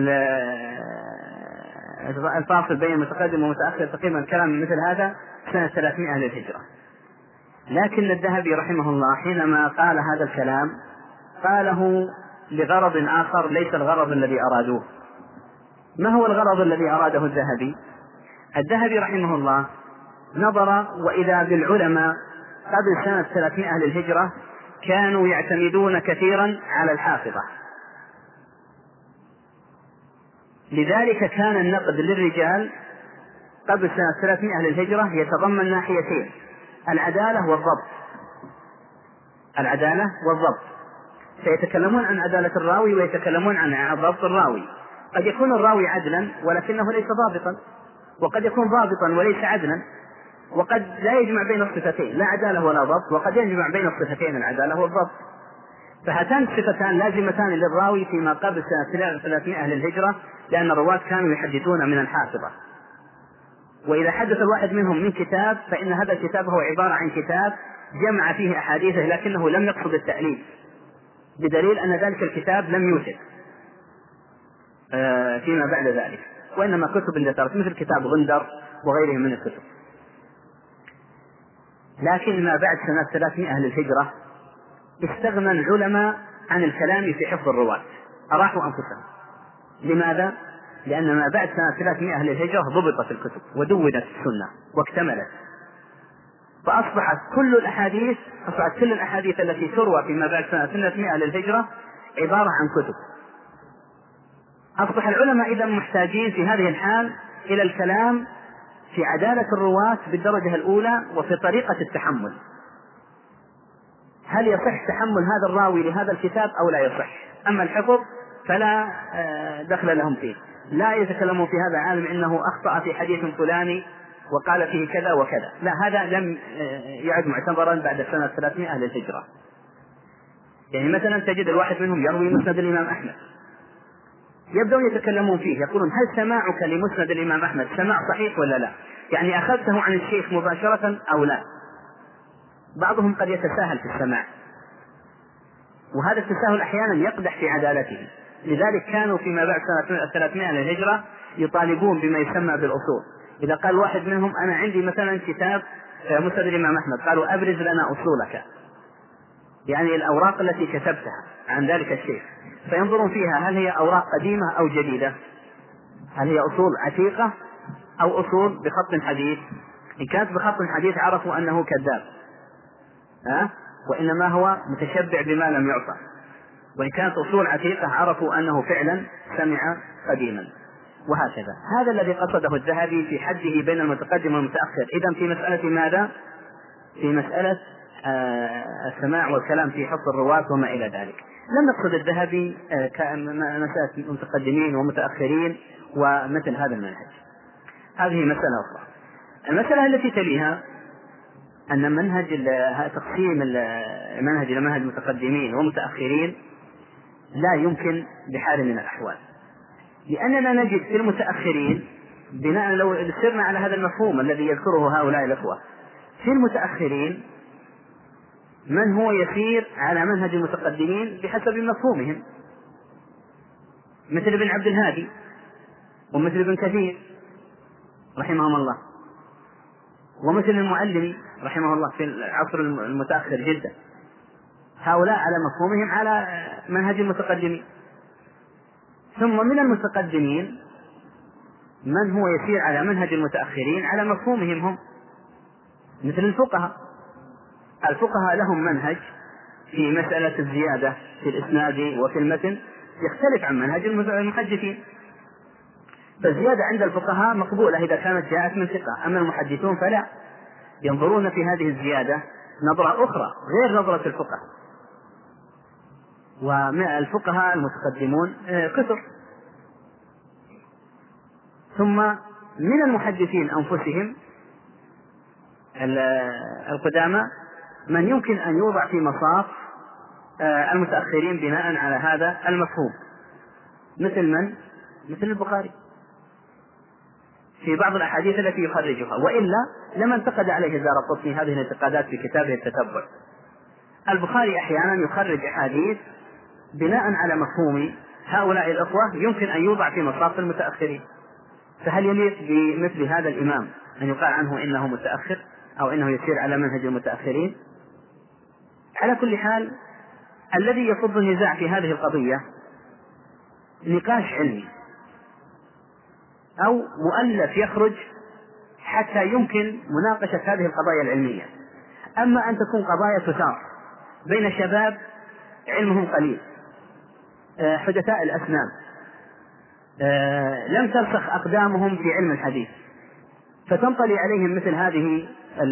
الفاصل بين المتقدم والمتأخر تقريبا كلام مثل هذا سنة 300 للهجرة. لكن الذهبي رحمه الله حينما قال هذا الكلام قاله لغرض آخر ليس الغرض الذي أرادوه. ما هو الغرض الذي أراده الذهبي؟ الذهبي رحمه الله نظر وإذا بالعلماء قبل سنة 300 للهجرة كانوا يعتمدون كثيرا على الحافظة، لذلك كان النقد للرجال قبل سنة 300 للهجرة يتضمن ناحيتين: العدالة والضبط. فيتكلمون عن عدالة الراوي ويتكلمون عن ضبط الراوي. قد يكون الراوي عدلا ولكنه ليس ضابطا، وقد يكون ضابطا وليس عدلا، وقد لا يجمع بين الصفتين لا عدالة ولا ضبط، وقد يجمع بين الصفتين العدالة والضبط. فهاتان الصفتان لازمتان للراوي فيما قبل سنة 300 للهجرة، لأن الرواة كانوا يحدثون من الحافظة. وإذا حدث الواحد منهم من كتاب فإن هذا الكتاب هو عبارة عن كتاب جمع فيه أحاديثه لكنه لم يقصد التأليف، بدليل أن ذلك الكتاب لم يوجد فيما بعد ذلك، وإنما كتب اندثرت مثل كتاب غندر وغيره من الكتب. لكن ما بعد سنة 300 للهجرة استغنى العلماء عن الكلام في حفظ الرواة، أراحوا أنفسهم. لماذا؟ لأن ما بعد سنة 300 للهجرة ضبطت الكتب ودونت السنة واكتملت، فأصبحت كل الأحاديث التي تروى فيما بعد سنة 300 للهجرة عبارة عن كتب. أصبح العلماء إذا محتاجين في هذه الحال إلى الكلام في عدالة الرواة بالدرجة الأولى وفي طريقة التحمل، هل يصح تحمل هذا الراوي لهذا الكتاب أو لا يصح. أما الحفظ فلا دخل لهم فيه، لا يتكلمون في هذا عالم إنه أخطأ في حديث فلاني وقال فيه كذا وكذا، لا، هذا لم يعد معتبرا بعد سنة 300 للهجرة. يعني مثلا تجد الواحد منهم يروي مسند الإمام أحمد، يبدأون يتكلمون فيه، يقولون هل سماعك لمسند الإمام أحمد سماع صحيح ولا لا، يعني أخذته عن الشيخ مباشرة أو لا. بعضهم قد يتساهل في السماع، وهذا التساهل أحيانا يقدح في عدالته. لذلك كانوا فيما بعد سنة 300 للهجرة يطالبون بما يسمى بالأصول. إذا قال واحد منهم أنا عندي مثلا كتاب مسند الإمام أحمد، قالوا أبرز لنا أصولك، يعني الأوراق التي كتبتها عن ذلك الشيخ، فينظرون فيها هل هي أوراق قديمة أو جديدة، هل هي أصول عتيقة أو أصول بخط حديث. إن كانت بخط حديث عرفوا أنه كذاب وإنما هو متشبع بما لم يعطى، وإن كانت أصول عتيقة عرفوا أنه فعلا سمع قديما، وهكذا. هذا الذي قصده الذهبي في حده بين المتقدم والمتأخر. إذن في مسألة ماذا؟ في مسألة السماع والكلام في حفظ الرواة وما إلى ذلك. لم يقصد الذهبي مسألة متقدمين ومتأخرين ومثل هذا المنهج. هذه مسألة أخرى. المسألة التي تليها أن تقسيم المنهج إلى منهج متقدمين ومتأخرين لا يمكن بحال من الأحوال، لأننا نجد في المتأخرين بناء لو سرنا على هذا المفهوم الذي يذكره هؤلاء الأخوة، في المتأخرين من هو يسير على منهج المتقدمين بحسب مفهومهم، مثل ابن عبد الهادي ومثل ابن كثير رحمهم الله، ومثل المعلمي رحمه الله في العصر المتأخر جدا. هؤلاء على مفهومهم على منهج المتقدمين. ثم من المتقدمين من هو يسير على منهج المتأخرين على مفهومهم هم، مثل الفقهاء لهم منهج في مسألة الزيادة في الإسناد وفي المتن يختلف عن منهج المحدثين. فالزيادة عند الفقهاء مقبولة إذا كانت جاءت من ثقة، أما المحدثون فلا، ينظرون في هذه الزيادة نظرة أخرى غير نظرة الفقهاء. والفقهاء المتقدمون كثر. ثم من المحدثين أنفسهم القدامى من يمكن أن يوضع في مصاف المتأخرين بناء على هذا المفهوم، مثل البخاري في بعض الأحاديث التي يخرجها، وإلا لما انتقد عليه الدارقطني هذه الانتقادات في كتابه التتبع. البخاري أحيانا يخرج أحاديث بناء على مفهوم هؤلاء الأخوة يمكن أن يوضع في مصاف المتأخرين، فهل يليق بمثل هذا الإمام أن يقال عنه إنه متأخر أو إنه يسير على منهج المتأخرين؟ على كل حال الذي يفض النزاع في هذه القضية نقاش علمي أو مؤلف يخرج حتى يمكن مناقشة هذه القضايا العلمية. أما أن تكون قضايا تثار بين شباب علمهم قليل حدثاء الأسنان لم ترسخ أقدامهم في علم الحديث، فتنطلي عليهم مثل هذه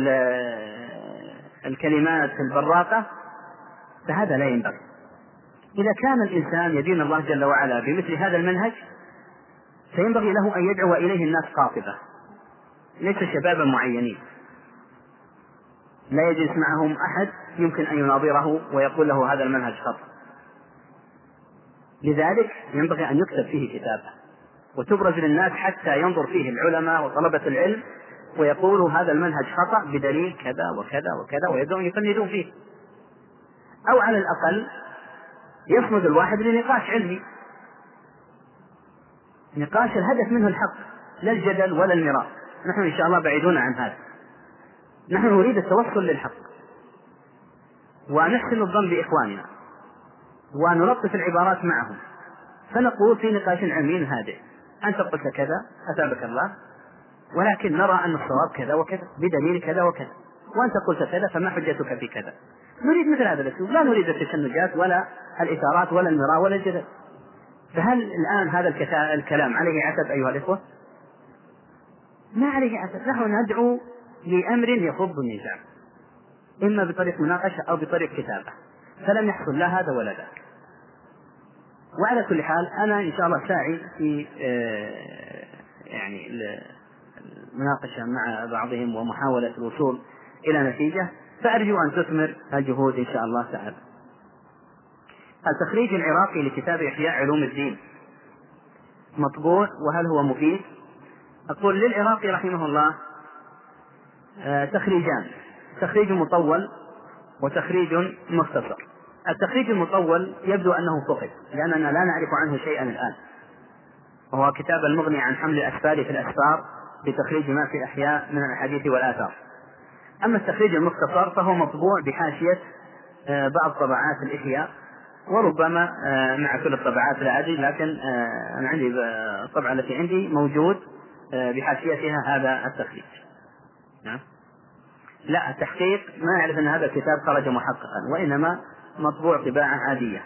الكلمات البراقة، فهذا لا ينبغي. إذا كان الإنسان يدين الله جل وعلا بمثل هذا المنهج فينبغي له أن يدعو إليه الناس قاطبة، ليس شبابا معينين لا يجلس معهم أحد يمكن أن يناظره ويقول له هذا المنهج خطأ. لذلك ينبغي أن يكتب فيه كتابة وتبرز للناس حتى ينظر فيه العلماء وطلبة العلم ويقولوا هذا المنهج خطأ بدليل كذا وكذا وكذا، ويبدأون يفندون فيه، أو على الأقل يصمد الواحد لنقاش علمي، نقاش الهدف منه الحق لا الجدل ولا المراء. نحن إن شاء الله بعيدون عن هذا، نحن نريد التوصل للحق ونحسن الظن بإخواننا ونلطف العبارات معهم، فنقول في نقاش علمي هادئ. أنت قلت كذا أثابك الله، ولكن نرى أن الصواب كذا وكذا بدليل كذا وكذا، وأنت قلت كذا فما حجتك في كذا. نريد مثل هذا الأسلوب، لا نريد التشنجات ولا الإثارات ولا المراء ولا الجدل. فهل الآن هذا الكلام عليه عتب أيها الإخوة؟ ما عليه عتب، نحن ندعو لأمر يصب النزاع، إما بطريق مناقشة أو بطريق كتابة، فلم يحصل لا هذا ولا ذاك. وعلى كل حال أنا إن شاء الله ساعي في يعني المناقشة مع بعضهم ومحاولة الوصول إلى نتيجة، فأرجو أن تثمر الجهود إن شاء الله تعالى. التخريج العراقي لكتاب إحياء علوم الدين مطبوع، وهل هو مفيد؟ أقول للعراقي رحمه الله تخريجان، تخريج مطول وتخريج مختصر. التخريج المطول يبدو أنه فقد، لأننا لا نعرف عنه شيئا الآن، وهو كتاب المغني عن حمل الأسفار في الأسفار بتخريج ما في أحياء من الأحاديث والآثار. أما التخريج المختصر فهو مطبوع بحاشية بعض طبعات الإحياء، وربما مع كل الطبعات لا أدري، لكن أنا عندي الطبعة التي عندي موجود بحاشيتها هذا التخريج. لا، التحقيق ما يعرف أن هذا الكتاب خرج محققا، وإنما مطبوع طباعة عادية.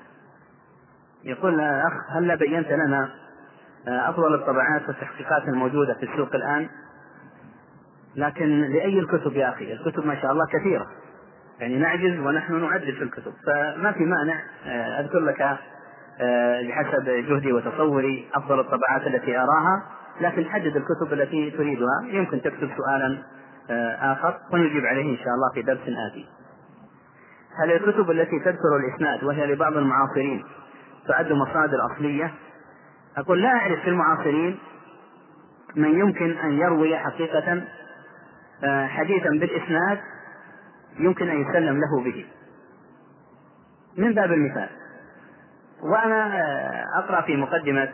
يقول أخ هل بينت لنا أفضل الطبعات والتحقيقات الموجودة في السوق الآن؟ لكن لأي الكتب يا أخي؟ الكتب ما شاء الله كثيرة، يعني نعجز ونحن نعدل في الكتب، فما في مانع أذكر لك بحسب جهدي وتصوري أفضل الطبعات التي أراها، لكن حدد الكتب التي تريدها. يمكن تكتب سؤالا آخر ونجيب عليه إن شاء الله في درس آتي. هل الكتب التي تذكر الإسناد وهي لبعض المعاصرين تعد مصادر أصلية؟ أقول لا أعرف في المعاصرين من يمكن أن يروي حقيقة حديثا بالإسناد يمكن أن يسلم له به. من باب المثال، وأنا أقرأ في مقدمة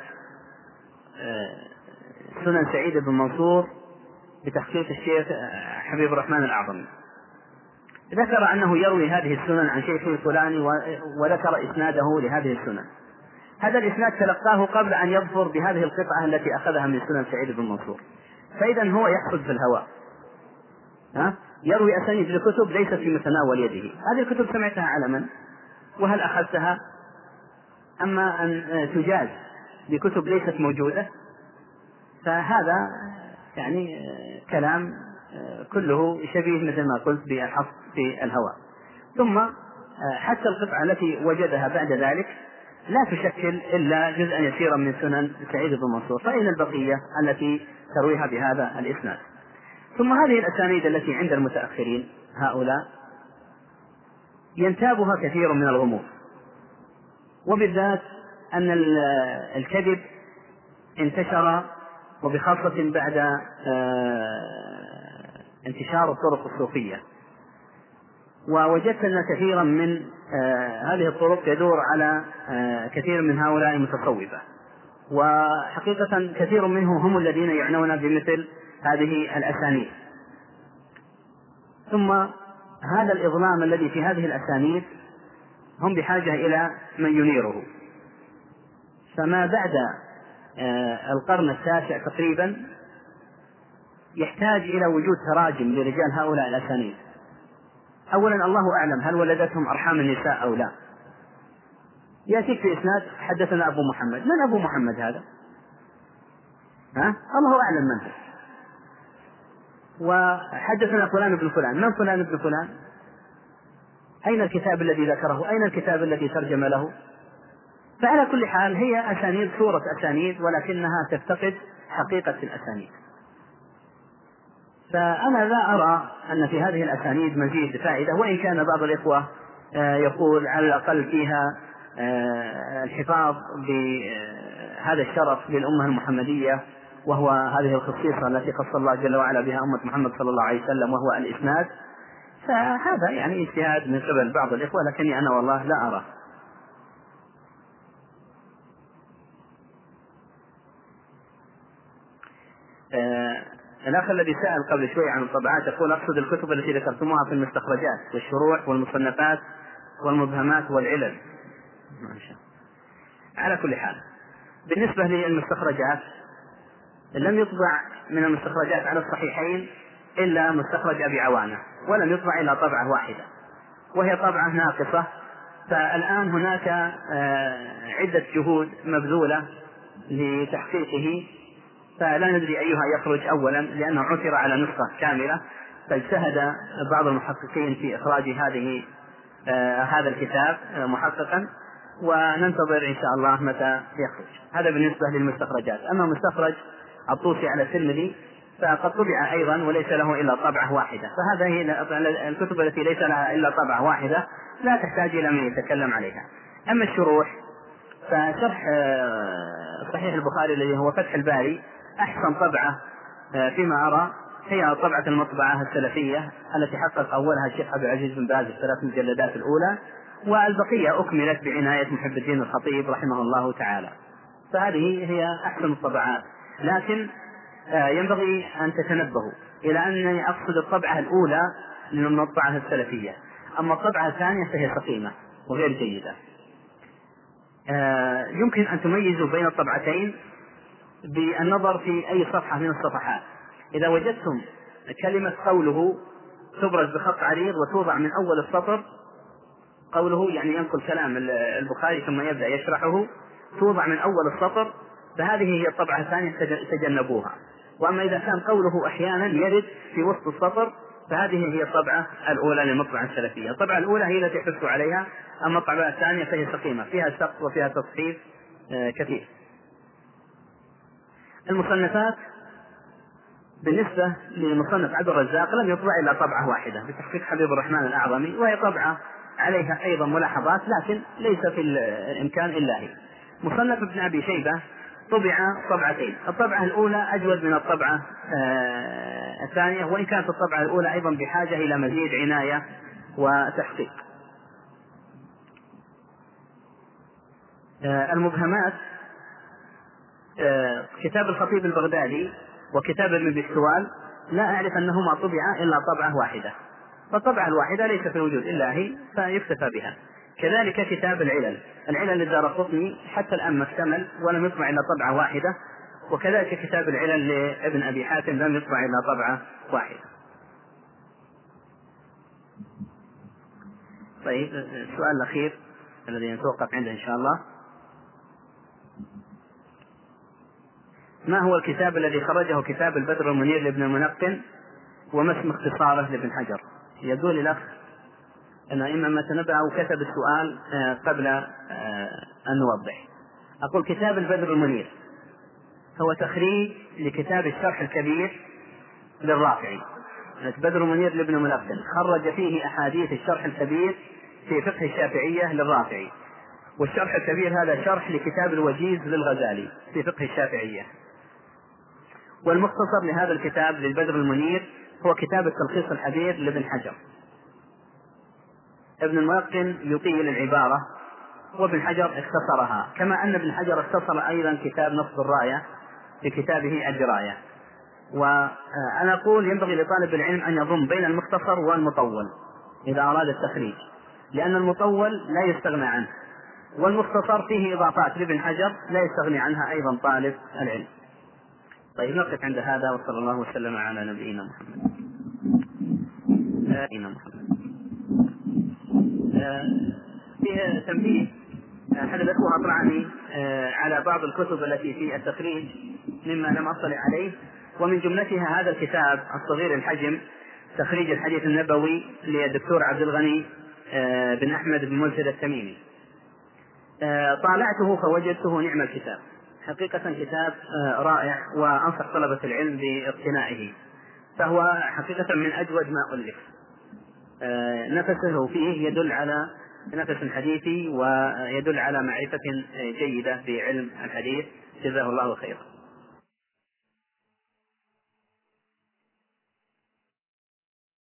سنن سعيد بن منصور بتحقيق الشيخ حبيب الرحمن الأعظمي، ذكر أنه يروي هذه السنن عن شيخ الفلاني وذكر إسناده لهذه السنن. هذا الإسناد تلقاه قبل أن يظفر بهذه القطعة التي أخذها من سنن سعيد بن منصور، فإذا هو يحصد في الهواء، يروي أسانيد لكتب ليست في متناول يده. هذه الكتب سمعتها على من؟ وهل أخذتها؟ أما أن تجاز بكتب ليست موجودة فهذا يعني كلام كله شبيه مثل ما قلت بالحص في الهواء. ثم حتى القطعة التي وجدها بعد ذلك لا تشكل إلا جزءا يسيرا من سنن سعيد بن منصور، فإن البقية التي ترويها بهذا الإسناد. ثم هذه الأسانيد التي عند المتأخرين هؤلاء ينتابها كثير من الغموض، وبالذات أن الكذب انتشر، وبخاصة بعد انتشار الطرق الصوفية، ووجدت أن كثيرا من هذه الطرق يدور على كثير من هؤلاء المتصوفة، وحقيقة كثير منهم هم الذين يعنون بمثل هذه الأسانيد. ثم هذا الإظلام الذي في هذه الأسانيد هم بحاجة إلى من ينيره. فما بعد القرن التاسع تقريبا يحتاج إلى وجود تراجم لرجال هؤلاء الأسانيد. أولا الله أعلم هل ولدتهم أرحام النساء أو لا. يأتيك في إسناد حدثنا أبو محمد، من أبو محمد هذا؟ الله أعلم من هو. وحدثنا فلان بن فلان، من فلان بن فلان؟ أين الكتاب الذي ذكره؟ أين الكتاب الذي ترجم له؟ فعلى كل حال هي أسانيد، صورة أسانيد، ولكنها تفتقد حقيقة الأسانيد. فأنا لا أرى أن في هذه الأسانيد مزيد فائدة، وإن كان بعض الإخوة يقول على الأقل فيها الحفاظ بهذا الشرف للأمة المحمدية، وهو هذه الخصيصة التي خص الله جل وعلا بها أمة محمد صلى الله عليه وسلم، وهو الإسناد. فهذا يعني اجتهاد من قبل بعض الإخوة، لكني أنا والله لا أرى. الأخ الذي سأل قبل شوي عن الطبعات يقول أقصد الكتب التي ذكرتموها في المستخرجات والشروح والمصنفات والمبهمات والعلل. على كل حال بالنسبة للمستخرجات لم يطبع من المستخرجات على الصحيحين إلا مستخرج أبي عوانة، ولم يطبع إلا طبعة واحدة وهي طبعة ناقصة. فالآن هناك عدة جهود مبذولة لتحقيقه، فلا ندري أيها يخرج أولا، لأنه عثر على نسخة كاملة، فاجتهد بعض المحققين في إخراج هذا الكتاب محققا، وننتظر إن شاء الله متى يخرج. هذا بالنسبة للمستخرجات. أما مستخرج الطوسي على الترمذي فقد طبع أيضا وليس له إلا طبعة واحدة، فهذا هي الكتب التي ليس لها إلا طبعة واحدة لا تحتاج إلى من يتكلم عليها. أما الشروح فشرح صحيح البخاري الذي هو فتح الباري أحسن طبعة فيما أرى هي طبعة المطبعة السلفية التي حقق أولها الشيخ عبد العزيز بن باز ال3 مجلدات الأولى، والبقية أكملت بعناية محب الدين الخطيب رحمه الله تعالى. فهذه هي أحسن الطبعات، لكن ينبغي أن تتنبهوا إلى أنني أقصد الطبعة الأولى من المطبعة السلفية، أما الطبعة الثانية فهي سقيمة وغير جيدة. يمكن أن تميزوا بين الطبعتين بالنظر في أي صفحة من الصفحات. إذا وجدتم كلمة قوله تبرز بخط عريض وتوضع من أول السطر، قوله يعني ينقل كلام البخاري ثم يبدأ يشرحه، توضع من أول السطر، فهذه هي الطبعة الثانية تجنبوها. وأما إذا كان قوله أحيانا يرد في وسط السطر فهذه هي الطبعة الأولى للمطبعة السلفية. الطبعة الأولى هي التي حثوا عليها، أما الطبعة الثانية فهي سقيمة فيها سقط وفيها تصحيف كثير. المصنفات بالنسبة لمصنف عبد الرزاق لم يطبع إلا طبعة واحدة بتحقيق حبيب الرحمن الأعظمي، وهي طبعة عليها أيضا ملاحظات لكن ليس في الإمكان إلا هي. مصنف ابن أبي شيبة طبع طبعتين، الطبعة الأولى أجود من الطبعة الثانية، وإن كانت الطبعة الأولى أيضا بحاجة إلى مزيد عناية وتحقيق. المبهمات كتاب الخطيب البغدادي وكتاب ابن بشوال لا أعرف أنهما طبعا إلا طبعة واحدة، فالطبعة الواحدة ليس في وجود إلا هي فيكتفى بها. كذلك كتاب العلل للدارقطني حتى الآن ما اكتمل ولم يطبع إلا طبعة واحدة، وكذلك كتاب العلل لابن أبي حاتم لم يطبع إلا طبعة واحدة. طيب السؤال الأخير الذي نتوقف عنده إن شاء الله: ما هو الكتاب الذي خرجه كتاب البدر المنير لابن المنقن وما اسم اختصاره لابن حجر؟ يقول الأخ أنه إما تنبأ أو كتب السؤال قبل أن نوضح. أقول كتاب البدر المنير هو تخريج لكتاب الشرح الكبير للرافعي. البدر المنير لابن المنقن خرج فيه أحاديث الشرح الكبير في فقه الشافعية للرافعي، والشرح الكبير هذا شرح لكتاب الوجيز للغزالي في فقه الشافعية. والمختصر لهذا الكتاب للبدر المنير هو كتاب التلخيص الحبير لابن حجر. ابن الملقن يطيل العبارة وابن حجر اختصرها، كما أن ابن حجر اختصر أيضا كتاب نصب الراية في كتابه الدراية. وأنا أقول ينبغي لطالب العلم أن يضم بين المختصر والمطول إذا أراد التخريج، لأن المطول لا يستغنى عنه، والمختصر فيه إضافات لابن حجر لا يستغني عنها أيضا طالب العلم. طيب نقف عند هذا، وصلى الله وسلم على نبينا محمد. فيه تنبيه، أحد الأخوة أطلعني على بعض الكتب التي في التخريج مما لم أطلع عليه، ومن جملتها هذا الكتاب الصغير الحجم تخريج الحديث النبوي للدكتور عبد الغني بن أحمد بن منذر التميمي. طالعته فوجدته نعم الكتاب، حقيقة كتاب رائع، وأنصح طلبة العلم باقتنائه، فهو حقيقة من أجود ما ألف. نفسه فيه يدل على نفس حديثي ويدل على معرفة جيدة بعلم الحديث، جزاه الله خيرا.